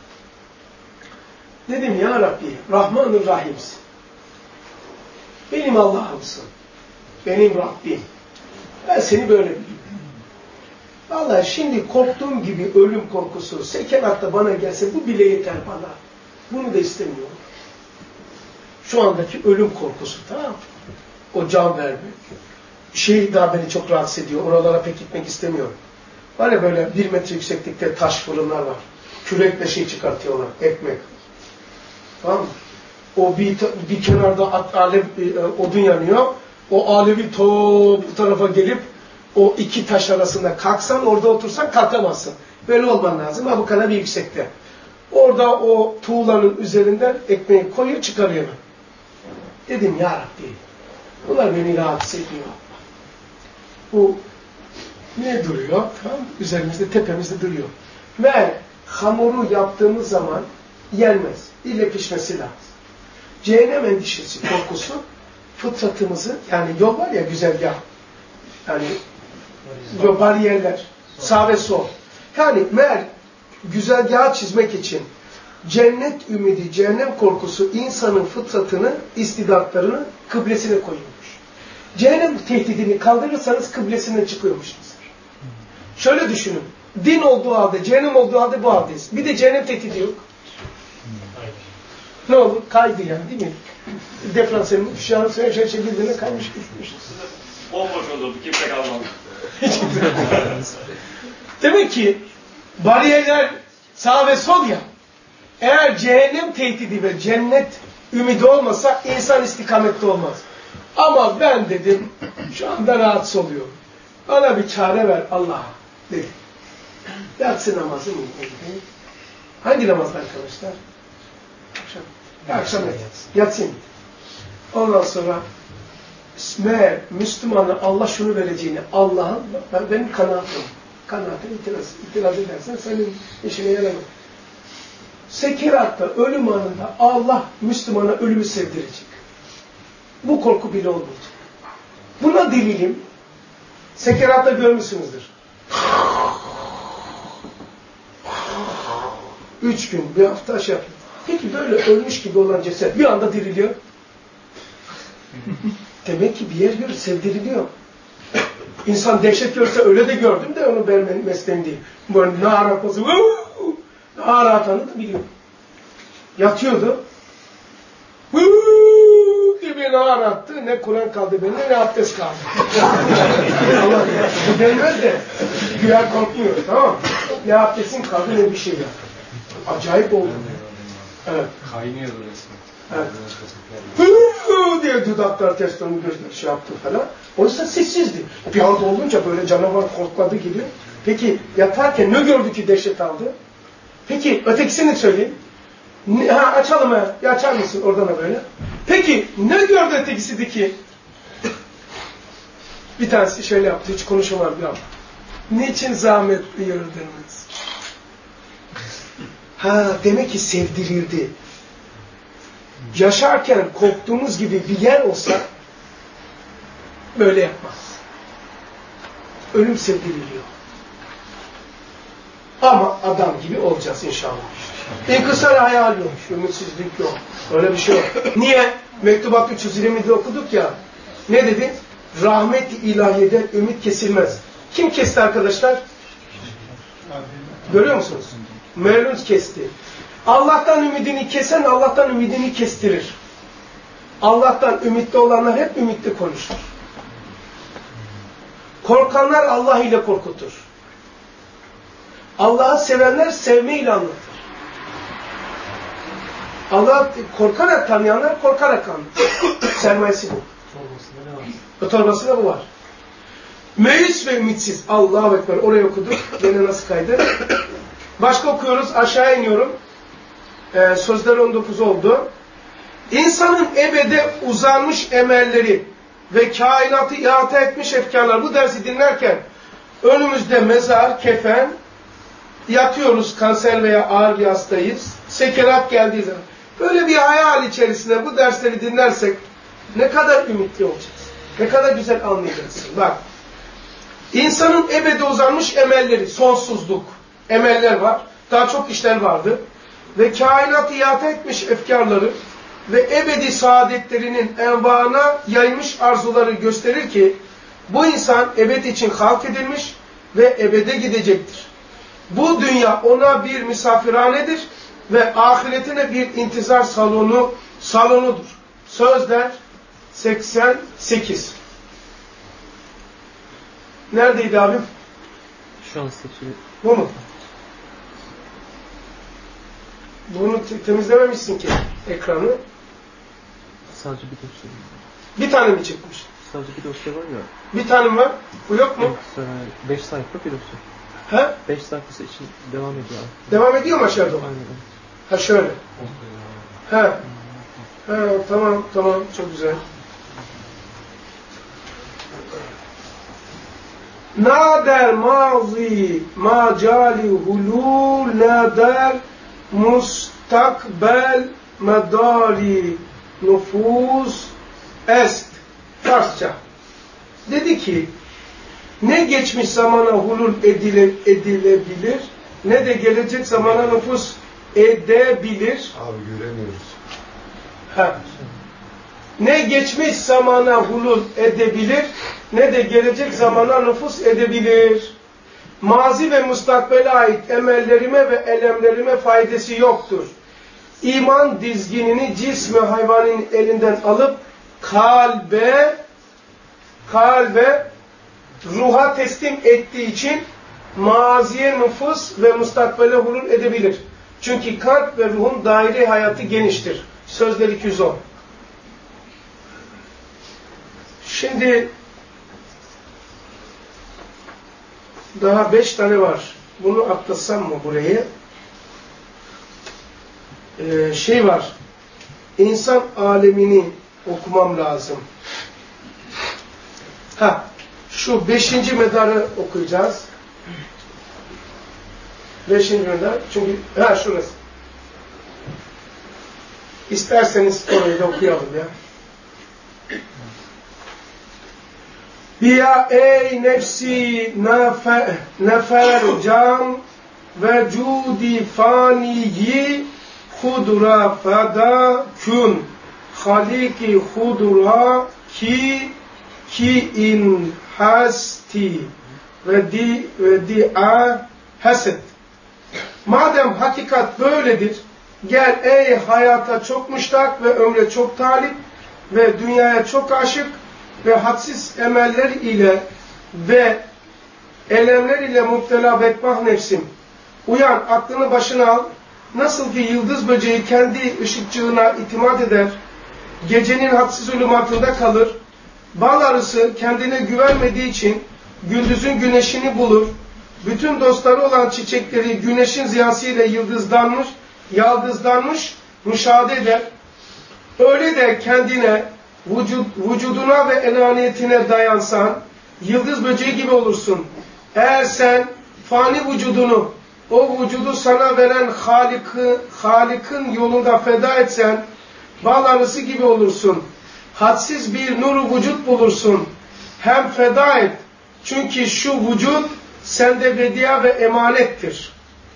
Dedim ya Rabbi, Rahman-ı Rahim'sin. Benim Allah'ımsın. Benim Rabbim. Ben seni böyle biliyorum. Vallahi şimdi korktuğum gibi ölüm korkusu, sekeratta bana gelse bu bile yeter bana. Bunu da istemiyorum. Şu andaki ölüm korkusu, tamam mı? O can vermek. Şey daha beni çok rahatsız ediyor. Oralara pek gitmek istemiyorum. Var ya böyle 1 metre yükseklikte taş fırınlar var. Kürekle şey çıkartıyorlar. Ekmek. Tamam mı? O bir kenarda odun yanıyor. O alevi bu tarafa gelip o iki taş arasında kalksan, orada otursan kalkamazsın. Böyle olman lazım ama bu kadar bir yüksekte. Orada o tuğlanın üzerinden ekmeği koyuyor, çıkarıyor. Dedim ya Rabbi, bunlar beni rahatsız ediyor. Bu ne duruyor? Tamam, üzerimizde, tepemizde duruyor. Ve hamuru yaptığımız zaman yenmez. İlle pişmesi lazım. Cehennem endişesi, korkusu fıtratımızı, yani yol var ya, güzergah. Yani bariyerler, sağ ve sol. Yani meğer güzergahı çizmek için cennet ümidi, cehennem korkusu insanın fıtratını, istidatlarını kıblesine koyulmuş. Cehennem tehdidini kaldırırsanız kıblesine çıkıyormuşsunuz. Şöyle düşünün. Din olduğu halde, cehennem olduğu halde bu haldeyiz. Bir de cehennem tehdidi yok. Ne olur? Kaydı yani, değil mi? Defransenin şu an şekilde kaymış gitmiş. Bomboş olurdu. Kimse kalmadı. Demek ki bariyerler sağ ve sol ya. Eğer cehennem tehdidi ve cennet ümidi olmasa insan istikamette olmaz. Ama ben dedim şu anda rahatsız oluyorum. Bana bir çare ver Allah'a dedim. Yatsı namazı mı? Hangi namaz arkadaşlar? Akşam yatsın. Ondan sonra meğer Müslüman'a Allah şunu vereceğini, Allah'ın benim kanaatim itiraz edersen senin işine yaramaz. Sekeratta, ölüm anında Allah Müslümana ölümü sevdirecek. Bu korku bile olmayacak. Buna delilim. Sekeratta görmüşsünüzdür. 3 gün, bir hafta şey yapıyor. Peki böyle ölmüş gibi olan ceset bir anda diriliyor. Demek ki bir yer görür, sevdiriliyor. İnsan dehşet görse öyle de gördüm de onu benim mesleğim değil. Böyle narat nasıl, naratanı da biliyor. Yatıyordu. diye bir narattı. Ne Kur'an kaldı bende, ne abdest kaldı. Allah bu denmez de güya korkmuyor, tamam mı? Ne abdestin kaldı ne bir şey ya. Acayip oldu. Evet. Kaynıyordu resmen. Evet. diye dudaklar ters döndü, gözler şey yaptı falan. Oysa sessizdi. Bir anda olunca böyle canavar korkladı gibi. Peki yatarken ne gördü ki dehşet aldı? Peki ötekisini söyleyeyim. Açalım ha. Ya açar mısın oradan da böyle. Peki ne gördü ötekisi ki? Bir tanesi şöyle yaptı. Hiç konuşamam bir an. Niçin zahmet buyurdunuz? Demek ki sevdirildi. Yaşarken korktuğumuz gibi bir yer olsa böyle yapmaz. Ölüm sevdiriliyor. Ama adam gibi olacağız inşallah. İnkısar hayal yok. Ümitsizlik yok. Öyle bir şey yok. Niye? Mektubat 320'de okuduk ya. Ne dedi? Rahmet-i ilahiyeden ümit kesilmez. Kim kesti arkadaşlar? Görüyor musunuz? Mevlüt kesti. Allah'tan ümidini kesen Allah'tan ümidini kestirir. Allah'tan ümitli olanlar hep ümitli konuşur. Korkanlar Allah ile korkutur. Allah'ı sevenler sevmeyle anlatır. Allah'ı korkarak tanıyanlar korkarak anlatır. Sermayesi bu. O torbasında bu var. Meyus ve ümitsiz. Allahu Ekber. Oraya okuduk. Gene nasıl kaydı? Başka okuyoruz. Aşağı iniyorum. Sözler 19 oldu. İnsanın ebede uzanmış emelleri ve kainatı ihata etmiş efkarlar. Bu dersi dinlerken önümüzde mezar, kefen, yatıyoruz, kanser veya ağır bir hastayız. Sekerat geldiği zaman. Böyle bir hayal içerisinde bu dersleri dinlersek ne kadar ümitli olacağız. Ne kadar güzel anlayacaksın. Bak. İnsanın ebede uzanmış emelleri, sonsuzluk, emeller var. Daha çok işler vardı. Ve kainatı ihata etmiş efkarları ve ebedi saadetlerinin envana yaymış arzuları gösterir ki bu insan ebed için halk edilmiş ve ebede gidecektir. Bu dünya ona bir misafirhanedir ve ahiretine bir intizar salonudur. Sözler 88. Neredeydi abim? Şu an seçili. Bu mu? Bunu temizlememişsin ki ekranı. Sadece bir dosya. Bir tane mi çıkmış? Sadece bir dosya var ya. Bir tane mi var? Bu yok mu? 5 sayfa bir dosya. He? 5 sayfası için devam ediyor abi. Devam ediyor mu aşağıda? Aynen. Ha şöyle. He. He, tamam çok güzel. Nader mazi macali hulul nader mustakbel medari nüfus est. Farsça. Dedi ki ne geçmiş zamana hulul edilebilir ne de gelecek zamana nüfus edebilir. Abi göremiyoruz. Ha. Ne geçmiş zamana hulul edebilir ne de gelecek zamana nüfus edebilir. Mazi ve mustakbele ait emellerime ve elemlerime faydası yoktur. İman dizginini cismi hayvanın elinden alıp kalbe ruha teslim ettiği için maziye nüfus ve mustakbele hulul edebilir. Çünkü kalp ve ruhun daire hayatı geniştir. Sözler 210. Şimdi daha 5 tane var. Bunu atlasam mı buraya? Var. İnsan alemini okumam lazım. Şu 5. medarı okuyacağız. 5. medar. Çünkü şurası. İsterseniz orayı da okuyalım ya. Ya ey nefsi nefer can vecudi faniyi hudra feda kün haliki hudra ki in hasti ve di'a haset. Madem hakikat böyledir, gel ey hayata çok müştak ve ömre çok talip ve dünyaya çok aşık ve hadsiz emeller ile ve elemler ile müptela bedbah nefsim. Uyan, aklını başına al. Nasıl ki yıldız böceği kendi ışıkçığına itimat eder, gecenin hadsiz zulümatında kalır. Bal arısı kendine güvenmediği için gündüzün güneşini bulur. Bütün dostları olan çiçekleri güneşin ziyasıyla yaldızlanmış müşahede eder. Öyle de kendine, vücuduna ve enaniyetine dayansan, yıldız böceği gibi olursun. Eğer sen fani vücudunu, o vücudu sana veren Halik'in yolunda feda etsen, bal arısı gibi olursun. Hadsiz bir nur-u vücut bulursun. Hem feda et. Çünkü şu vücut sende bedia ve emanettir.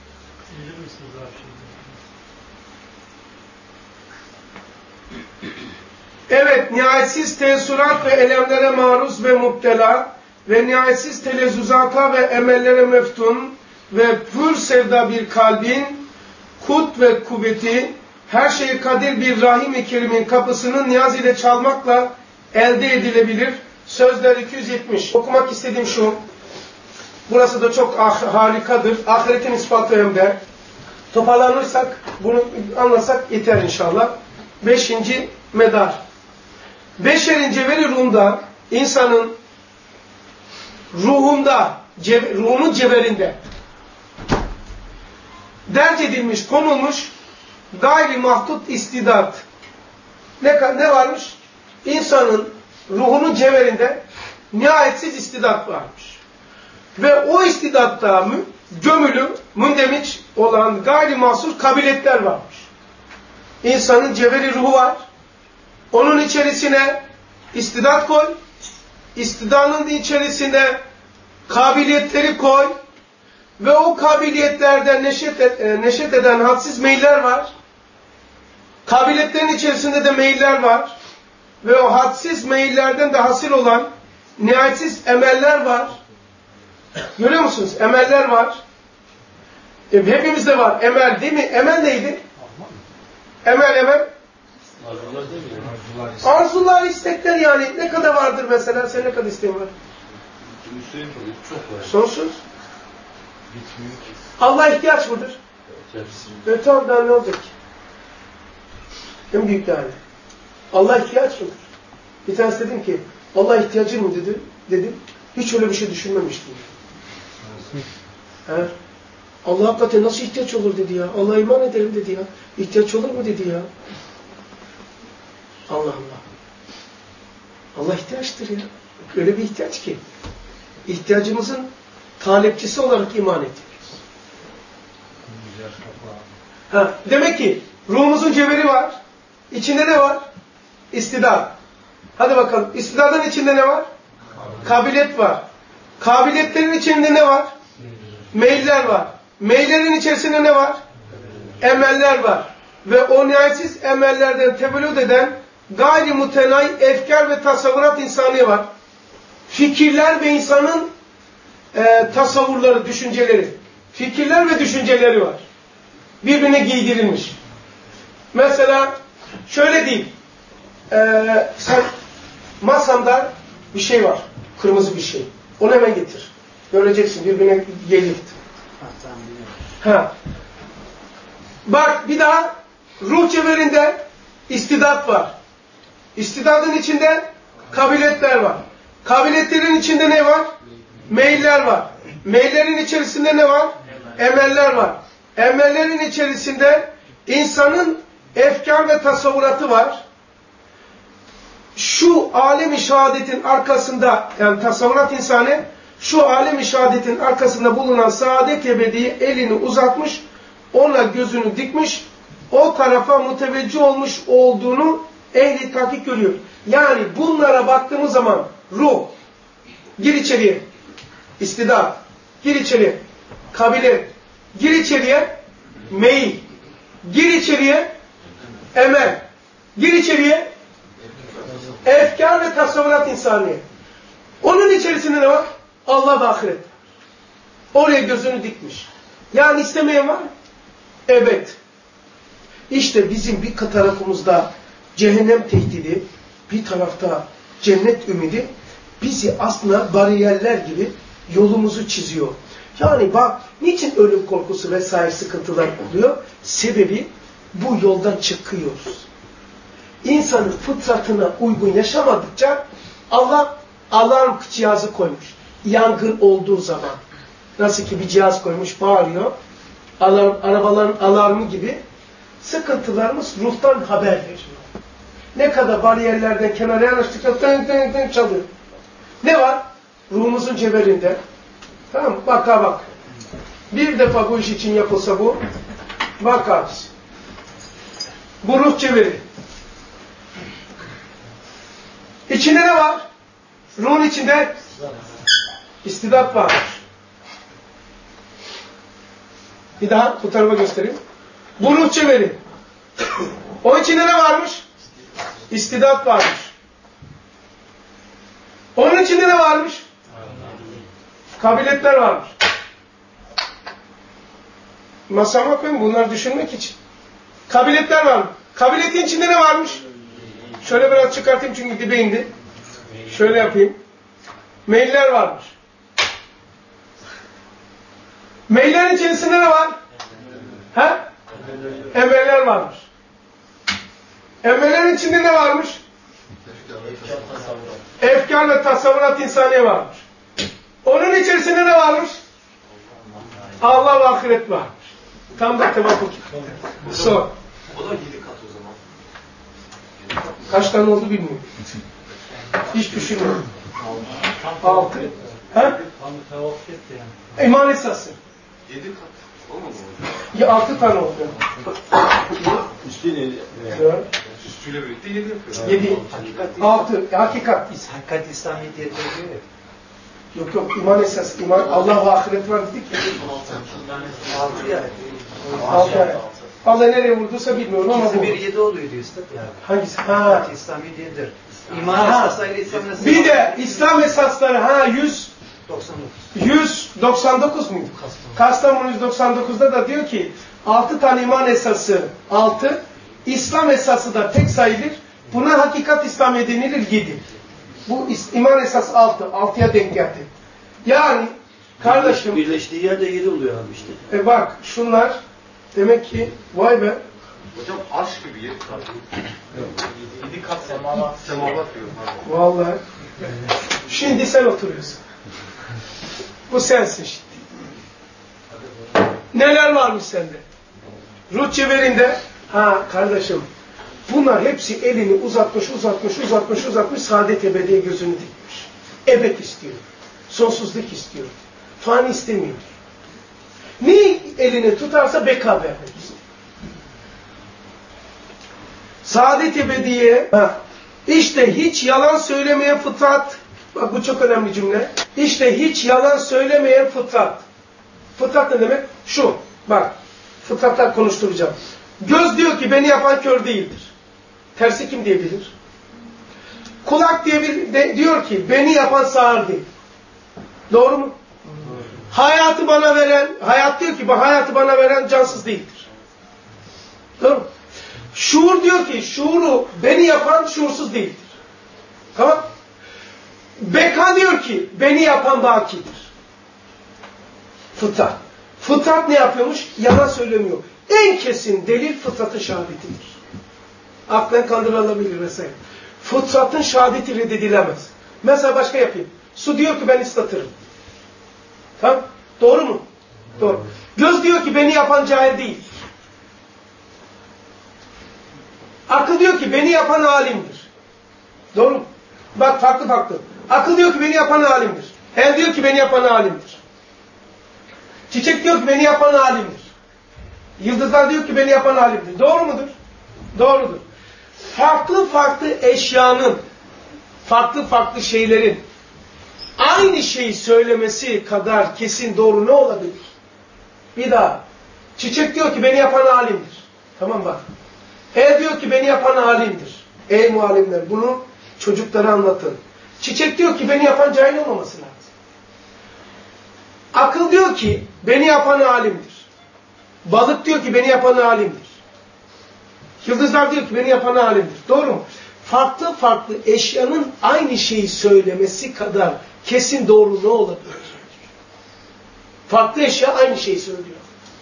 Evet, nihayetsiz teessürat ve elemlere maruz ve müptela ve nihayetsiz telezzüzata ve emellere meftun ve pür sevda bir kalbin kut ve kuvveti her şeyi kadir bir Rahim-i Kerim'in kapısını niyaz ile çalmakla elde edilebilir. Sözler 270. Okumak istediğim şu. Burası da çok harikadır. Ahiretin ispatı hem de. Toparlanırsak, bunu anlasak yeter inşallah. 5. medar. Beşerin cevheri ruhunda, insanın ruhunun cevherinde derc edilmiş, konulmuş gayri mahdut istidat. Ne varmış? İnsanın ruhunun cevherinde nihayetsiz istidat varmış. Ve o istidatta gömülü, mündemiş olan gayri mahsus kabiliyetler varmış. İnsanın cevheri ruhu var. Onun içerisine istidat koy. İstidanın içerisine kabiliyetleri koy. Ve o kabiliyetlerden neşet eden hadsiz meyiller var. Kabiliyetlerin içerisinde de meyiller var. Ve o hadsiz meyillerden de hasil olan nihayetsiz emeller var. Görüyor musunuz? Emeller var. Hepimizde var. Emel değil mi? Emel neydi? Emel. Arzular, istekler yani. Ne kadar vardır mesela? Senin ne kadar isteğin var? Çok var. Sonsuz. Allah ihtiyaç mıdır? Tamam daha ne olacak ki? En büyük değerli. Allah ihtiyaç mıdır? Bir tanesi dedim ki Allah ihtiyacın mı dedi. Dedim. Hiç öyle bir şey düşünmemiştim. He? Allah hakikaten nasıl ihtiyaç olur dedi ya. Allah'a iman ederim dedi ya. İhtiyaç olur mu dedi ya. Allah Allah. Allah ihtiyaçtır ya. Öyle bir ihtiyaç ki. İhtiyacımızın talepçisi olarak iman ediyoruz. Demek ki ruhumuzun cevheri var. İçinde ne var? İstidat. Hadi bakalım. İstidadın içinde ne var? Kabiliyet var. Kabiliyetlerin içinde ne var? Meyiller var. Meyillerin içerisinde ne var? Emeller var. Ve o nihayetsiz emellerden tevellüt eden gayri mutenayi efkar ve tasavvurat insani var. Fikirler ve insanın tasavvurları, düşünceleri. Fikirler ve düşünceleri var. Birbirine giydirilmiş. Mesela şöyle diyeyim. Sen masamda bir şey var. Kırmızı bir şey. Onu hemen getir. Göreceksin birbirine gelir. Bak bir daha ruh cevherinde istidat var. İstidadın içinde kabiliyetler var. Kabiliyetlerin içinde ne var? Meyiller var. Meyillerin içerisinde ne var? Emeller var. Emellerin içerisinde insanın efkar ve tasavvuratı var. Şu alem-i şehadetin arkasında, yani tasavvurat insanı, şu alem-i şehadetin arkasında bulunan saadet ebediye elini uzatmış, ona gözünü dikmiş, o tarafa müteveccih olmuş olduğunu ehli tahkik görüyor. Yani bunlara baktığımız zaman ruh, gir içeriye, istidat, gir içeriye, kabiliyet, gir içeriye, meyil, gir içeriye, emel, gir içeriye, efkar ve tasavvurat insaniye. Onun içerisinde ne var? Allah ve ahiret. Oraya gözünü dikmiş. Yani istemeyen var mı? Evet. İşte bizim bir tarafımızda cehennem tehdidi, bir tarafta cennet ümidi bizi aslında bariyerler gibi yolumuzu çiziyor. Yani bak niçin ölüm korkusu vesaire sıkıntılar oluyor? Sebebi bu yoldan çıkıyoruz. İnsanın fıtratına uygun yaşamadıkça Allah alarm cihazı koymuş. Yangın olduğu zaman. Nasıl ki bir cihaz koymuş bağırıyor. Arabaların alarmı gibi sıkıntılarımız ruhtan haber veriyor. Ne kadar bariyerlerden kenara yanaştıkça dön çalıyor. Ne var? Ruhumuzun cevherinde. Tamam mı? Bak. Bir defa bu iş için yapılsa bu. Bak abi. Bu ruh cevheri. İçinde ne var? Ruhun içinde istidat var. Bir daha bu tarafa göstereyim. Bu ruh cevheri. O içinde ne varmış? İstidat varmış. Onun içinde ne varmış? Kabiliyetler varmış. Masama koyayım bunları düşünmek için. Kabiliyetler var mı? Kabiliyetin içinde ne varmış? Şöyle biraz çıkartayım çünkü dibe indi. Şöyle yapayım. Meyiller varmış. Meyillerin içerisinde ne var? He? Emeller varmış. Emellerin içinde ne varmış? Efkar ve tasavvurat insaniye varmış. Onun içerisinde ne varmış? Allah ve ahiret varmış. Tam da tevafuk. Sor. O da 7 kat o zaman. Kaç tane oldu bilmiyorum. Hiç düşünmüyorum. 6. He? İman esası. 7 kat. Olmadı mı? Ya 6 tane oldu. Üstüne Üstüyle birlikte 7 yapıyor. 7, 6, hakikat. Hakikat İslamiyet diye diyor ya. Yok iman esas, iman, Allah ve ahiret var dedik ya. 6 yani. 6 ayet. Allah nereye vurduysa bilmiyorum ama bu. 1-7 oluyor diyor üstad yani. Hangisi? Hakikat İslamiyet diyedir. İman esaslarıyla İslam esasları. Bir de İslam esasları 199 muydu? Kastamonu 199'da da diyor ki 6 tane iman esası 6, İslam esası da tek sayılır. Buna hakikat İslamiyet denilir 7. Bu iman esası 6. 6'ya denk geldi. Yani kardeşim birleştiği yerde 7 oluyor abi işte. Bak şunlar demek ki vay be. Hocam arş gibi 7 kat. 7 kat semavat. Semavat diyor. Vallahi. Şimdi sen oturuyorsun. Bu sensin şimdi. Neler varmış sende? Ruh cebelinde. Kardeşim. Bunlar hepsi elini uzatmış. Saadet ebediye gözünü dikmiş. Ebed istiyor. Sonsuzluk istiyor. Fani istemiyor. Ne elini tutarsa beka vermek istiyor. Saadet ebediye. İşte hiç yalan söylemeyen fıtrat. Bak bu çok önemli cümle. İşte hiç yalan söylemeyen fıtrat. Fıtrat ne demek? Şu. Bak. Fıtratlar konuşturacağım. Göz diyor ki beni yapan kör değildir. Tersi kim diyebilir? Kulak diyor ki beni yapan sağır değil. Doğru mu? Hayatı bana veren, hayat diyor ki hayatı bana veren cansız değildir. Doğru mu? Şuur diyor ki şuuru beni yapan şuursuz değildir. Tamam? Beka diyor ki beni yapan bakidir. Fıtrat. Fıtrat ne yapıyormuş? Yalan söylemiyor. En kesin delil fıtratın şehadetidir. Aklen kandırılabilir vesaire. Fıtratın şehadeti reddedilemez. Mesela başka yapayım. Su diyor ki ben ıslatırım. Tamam? Doğru mu? Doğru. Göz diyor ki beni yapan cahil değil. Akıl diyor ki beni yapan alimdir. Doğru mu? Bak farklı. Akıl diyor ki beni yapan alimdir. El diyor ki beni yapan alimdir. Çiçek diyor ki beni yapan alimdir. Yıldızlar diyor ki beni yapan alimdir. Doğru mudur? Doğrudur. Farklı eşyanın, farklı şeylerin aynı şeyi söylemesi kadar kesin doğru ne olabilir? Bir daha. Çiçek diyor ki beni yapan alimdir. Tamam bak. Diyor ki beni yapan alimdir. Ey muallimler bunu çocuklara anlatın. Çiçek diyor ki beni yapan cahil olmaması lazım. Akıl diyor ki beni yapan alimdir. Balık diyor ki beni yapan alimdir. Yıldızlar diyor ki beni yapan alimdir. Doğru mu? Farklı eşyanın aynı şeyi söylemesi kadar kesin doğru ne olabilir? Farklı eşya aynı şeyi söylüyor.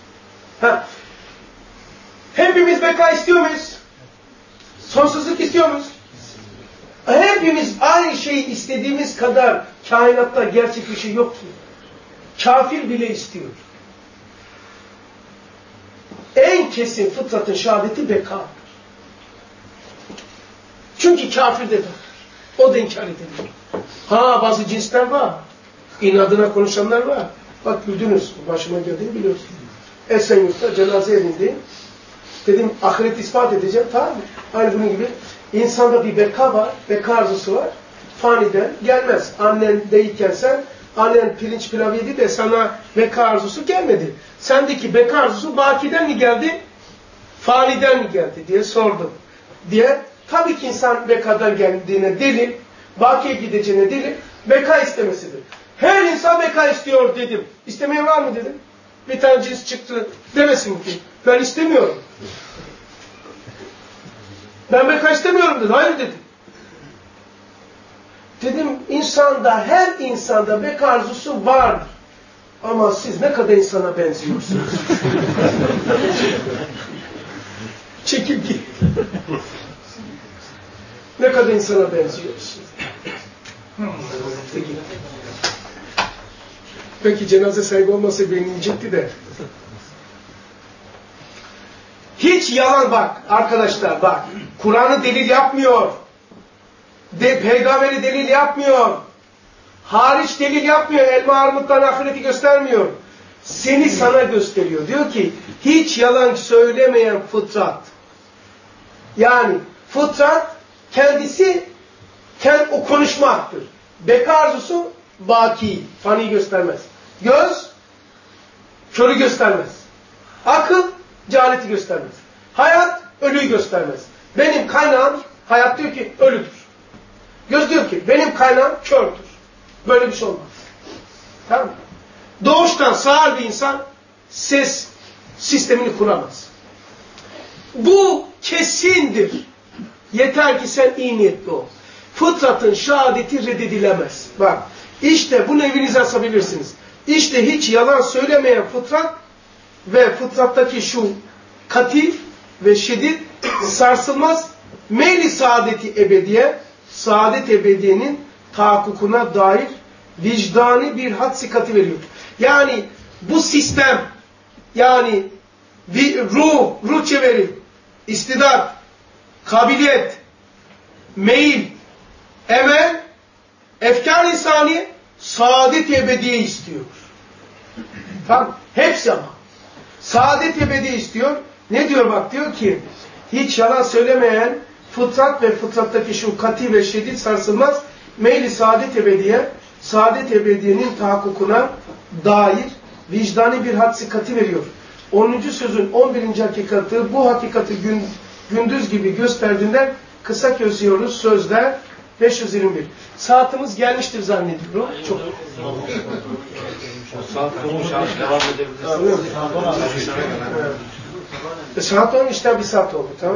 Hepimiz beka istiyor muyuz? Sonsuzluk istiyor muyuz? Hepimiz aynı şeyi istediğimiz kadar kainatta gerçek bir şey yok ki. Kafir bile istiyor. En kesin fıtratın şehadeti bekadır. Çünkü kafir de var. O da inkar edilir. Bazı cinsler var. İnadına konuşanlar var. Bak güldünüz. Başıma geldiğini biliyorsunuz. Esenyurt'ta cenaze edildi. Dedim ahiret ispat edeceğim. Tamam mı? Aynı bunun gibi. İnsanda bir beka var. Beka arzusu var. Faniden gelmez. Annen deyken sen annen pirinç pilav yedi de sana beka arzusu gelmedi. Sendeki beka arzusu bakiden mi geldi? Faniden mi geldi diye sordum. Tabii ki insan bekadan geldiğine delil, bakiye gideceğine delil, beka istemesidir. Her insan beka istiyor dedim. İstemeyen var mı dedim. Bir tane cins çıktı demesin ki. Ben istemiyorum. Ben beka istemiyorum dedi. Hayır dedim. Dedim her insanda beka arzusu vardır. Ama siz ne kadar insana benziyorsunuz. Çekip git. Ne kadar insana benziyorsunuz. Peki cenaze sahibi olmasa beni inecekti de. Hiç yalan bak arkadaşlar bak. Kur'an'ı delil yapmıyor. Peygamberi delil yapmıyor. Hariç delil yapmıyor. Elma armuttan ahireti göstermiyor. seni sana gösteriyor. Diyor ki hiç yalan söylemeyen fıtrat. Yani fıtrat kendisi o konuşmaktır. Beka arzusu baki, fani göstermez. Göz körü göstermez. Akıl cehaleti göstermez. Hayat ölüyü göstermez. Benim kaynağım hayat diyor ki ölüdür. Göz diyor ki benim kaynağım kördür. Böyle bir şey olmaz. Tamam mı? Doğuştan sağır bir insan ses sistemini kuramaz. Bu kesindir. Yeter ki sen iyi niyetli ol. Fıtratın şehadeti reddedilemez. Bak işte bunu evinize asabilirsiniz. İşte hiç yalan söylemeyen fıtrat ve fıtrattaki şu kati ve şiddet sarsılmaz meyli saadeti ebediye, saadet ebediyenin tahakkukuna dair vicdani bir had sikati veriyor. Yani bu sistem, yani bir ruh çeviri, istidat, kabiliyet, meyil, emel, efkar insani, saadet ebediye istiyor. Tamam, hepsi ama. Saadet ebediye istiyor. Ne diyor bak, diyor ki hiç yalan söylemeyen fıtrat ve fıtrattaki şu kati ve şiddet sarsılmaz meyli saadet ebediye, saadet ebediyenin tahakkukuna dair vicdani bir had sikati veriyor. 10. sözün 11. hakikati, bu hakikati gündüz gibi gösterdiğinden kısa kesiyoruz sözler 521. Saatimiz gelmiştir zannediyorum. Çok. Saat olmuş abi, devam edebiliriz. Saat 10 işte bir saat oldu, tamam.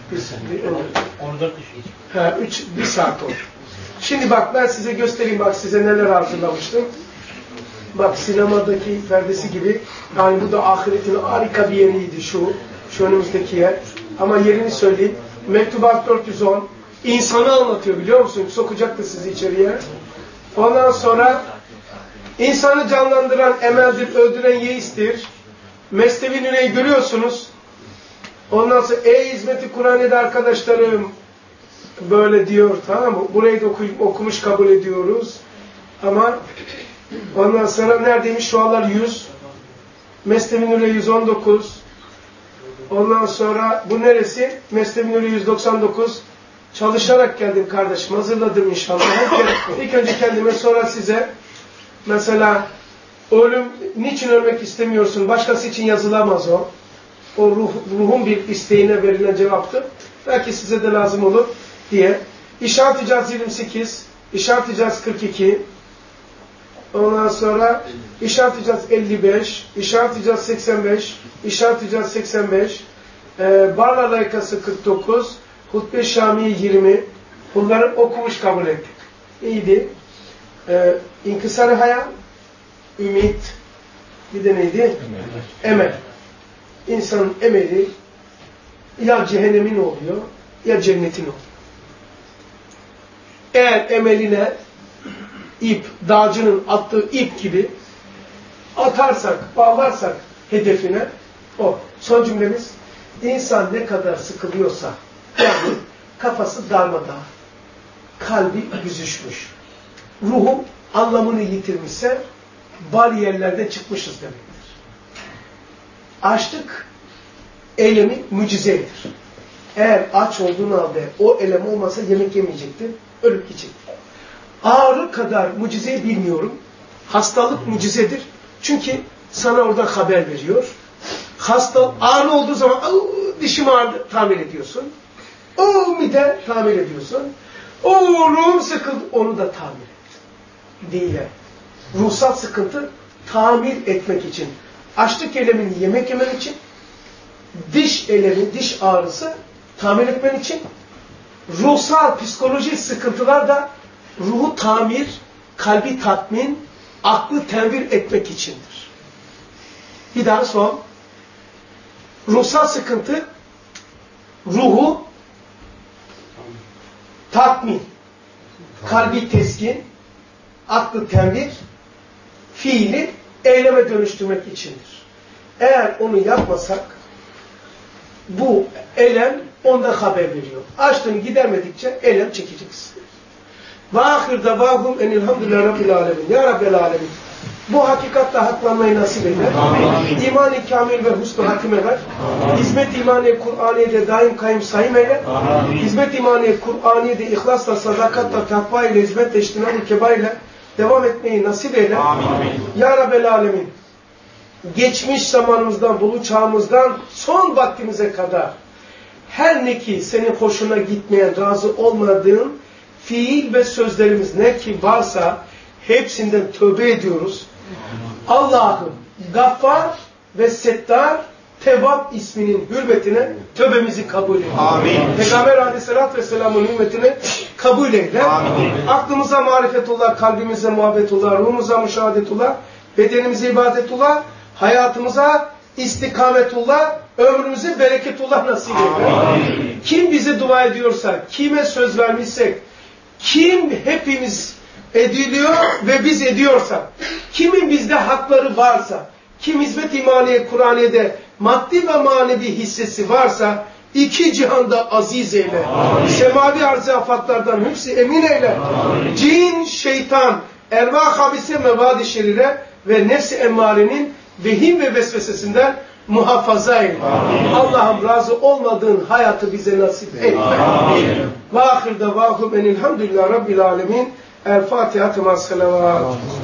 14 bir saat oldu. Şimdi bak ben size göstereyim, bak size neler hazırlamıştım. Bak sinemadaki perdesi gibi. Yani bu da ahiretin harika bir yeriydi şu önümüzdeki yer. Ama yerini söyleyeyim. Mektubat 410. İnsanı anlatıyor, biliyor musun? Sokacaktı sizi içeriye. Ondan sonra insanı canlandıran emeldir, öldüren yeistir. Mesnevi Nüre'yi görüyorsunuz. Ondan sonra ey hizmeti Kur'an'da arkadaşlarım böyle diyor, tamam mı? Burayı da okumuş kabul ediyoruz. Ama ondan sonra neredeymiş? Şu anlar 100. Mesnevi Nüre 119. Ondan sonra bu neresi? Mesnevi Nüre 199. Çalışarak geldim kardeşim. Hazırladım inşallah. İlk önce kendime, sonra size. Mesela niçin ölmek istemiyorsun? Başkası için yazılamaz o. O ruhun bir isteğine verilen cevaptır. Belki size de lazım olur diye. İşaret icaz 28, İşaret icaz 42, ondan sonra İşaret icaz 55, İşaret icaz 85, İşaret icaz 85, Barla layıkası 49, Hutbe-i Şamiye 20. Bunları okumuş kabul ettik. İyiydi. İnkısar-ı hayal, ümit, bir de neydi? Emel. İnsanın emeli ya cehennemin oluyor ya cennetin oluyor. Eğer emeline ip, dağcının attığı ip gibi atarsak, bağlarsak hedefine, o. Son cümlemiz, insan ne kadar sıkılıyorsa, yani kafası darmadağın, kalbi büzüşmüş, ruhum anlamını yitirmişse bariyerlerden çıkmışız demektir. Açlık eylemi mucizedir. Eğer aç olduğun halde o eylem olmasa yemek yemeyecektin, ölüp gidecektin. Ağrı kadar mucizeyi bilmiyorum. Hastalık mucizedir. Çünkü sana oradan haber veriyor. Ağrı olduğu zaman dişim ağrıdı, tamir ediyorsun. O mide tamir ediyorsun. O ruhum sıkıldı, onu da tamir et. Değil. Ruhsal sıkıntı tamir etmek için. Açlık eylemini yemek yemen için, diş eylemi, diş ağrısı tamir etmen için, ruhsal, psikolojik sıkıntılar da ruhu tamir, kalbi tatmin, aklı tenvir etmek içindir. Bir daha son. Ruhsal sıkıntı, ruhu tatmin, kalbi teskin, aklı tenvir, fiili eyleme dönüştürmek içindir. Eğer onu yapmasak, bu eylem onda haber veriyor. Açlığını gidermedikçe eylem çekeceksin. Ve ahir davahum enilhamdülillahi rabbil alemin. Ya Rabbel alemin. Bu hakikatle haklanmayı nasip eder. İman-ı kamil ve husn-u hatime ver. Hizmet imaniye Kur'aniye'de daim kaim sayım eyle. Hizmet imaniye Kur'aniye'de ihlasla, sadakatla, takva ile, hizmetle, iştinab-ı keba ile devam etmeyi nasip eyle. Ya Rabbel Alemin. Geçmiş zamanımızdan, bulu çağımızdan son vaktimize kadar her ne ki senin hoşuna gitmeyen, razı olmadığın fiil ve sözlerimiz ne ki varsa hepsinden tövbe ediyoruz. Allah'ım Gaffar ve Settar Tevvab isminin hürmetine tövbemizi kabul eyle. Amin. Peygamber Aleyhisselatü Vesselam'ın hürmetine kabul eyle. Amin. Aklımıza marifetullah, kalbimize muhabbetullah, ruhumuza müşahadetullah, bedenimize ibadetullah, hayatımıza istikametullah, ömrümüze bereketullah nasip eyle. Kim bize dua ediyorsa, kime söz vermişsek, kim hepimiz ediliyor ve biz ediyorsak, kimin bizde hakları varsa, kim hizmet imaniye Kur'aniye'de maddi ve manevi hissesi varsa, iki cihanda aziz eyle. Semavi arz-ı afatlardan hepsi emin eyle. Cin, şeytan, ervah habise mevadi şerire ve nefs-i emmarenin vehim ve vesvesesinden muhafaza eyle. Allah'ım razı olmadığın hayatı bize nasip eyle. Ve ahir davahum enilhamdülillah Rabbil alemin. El Fatiha tema salavat.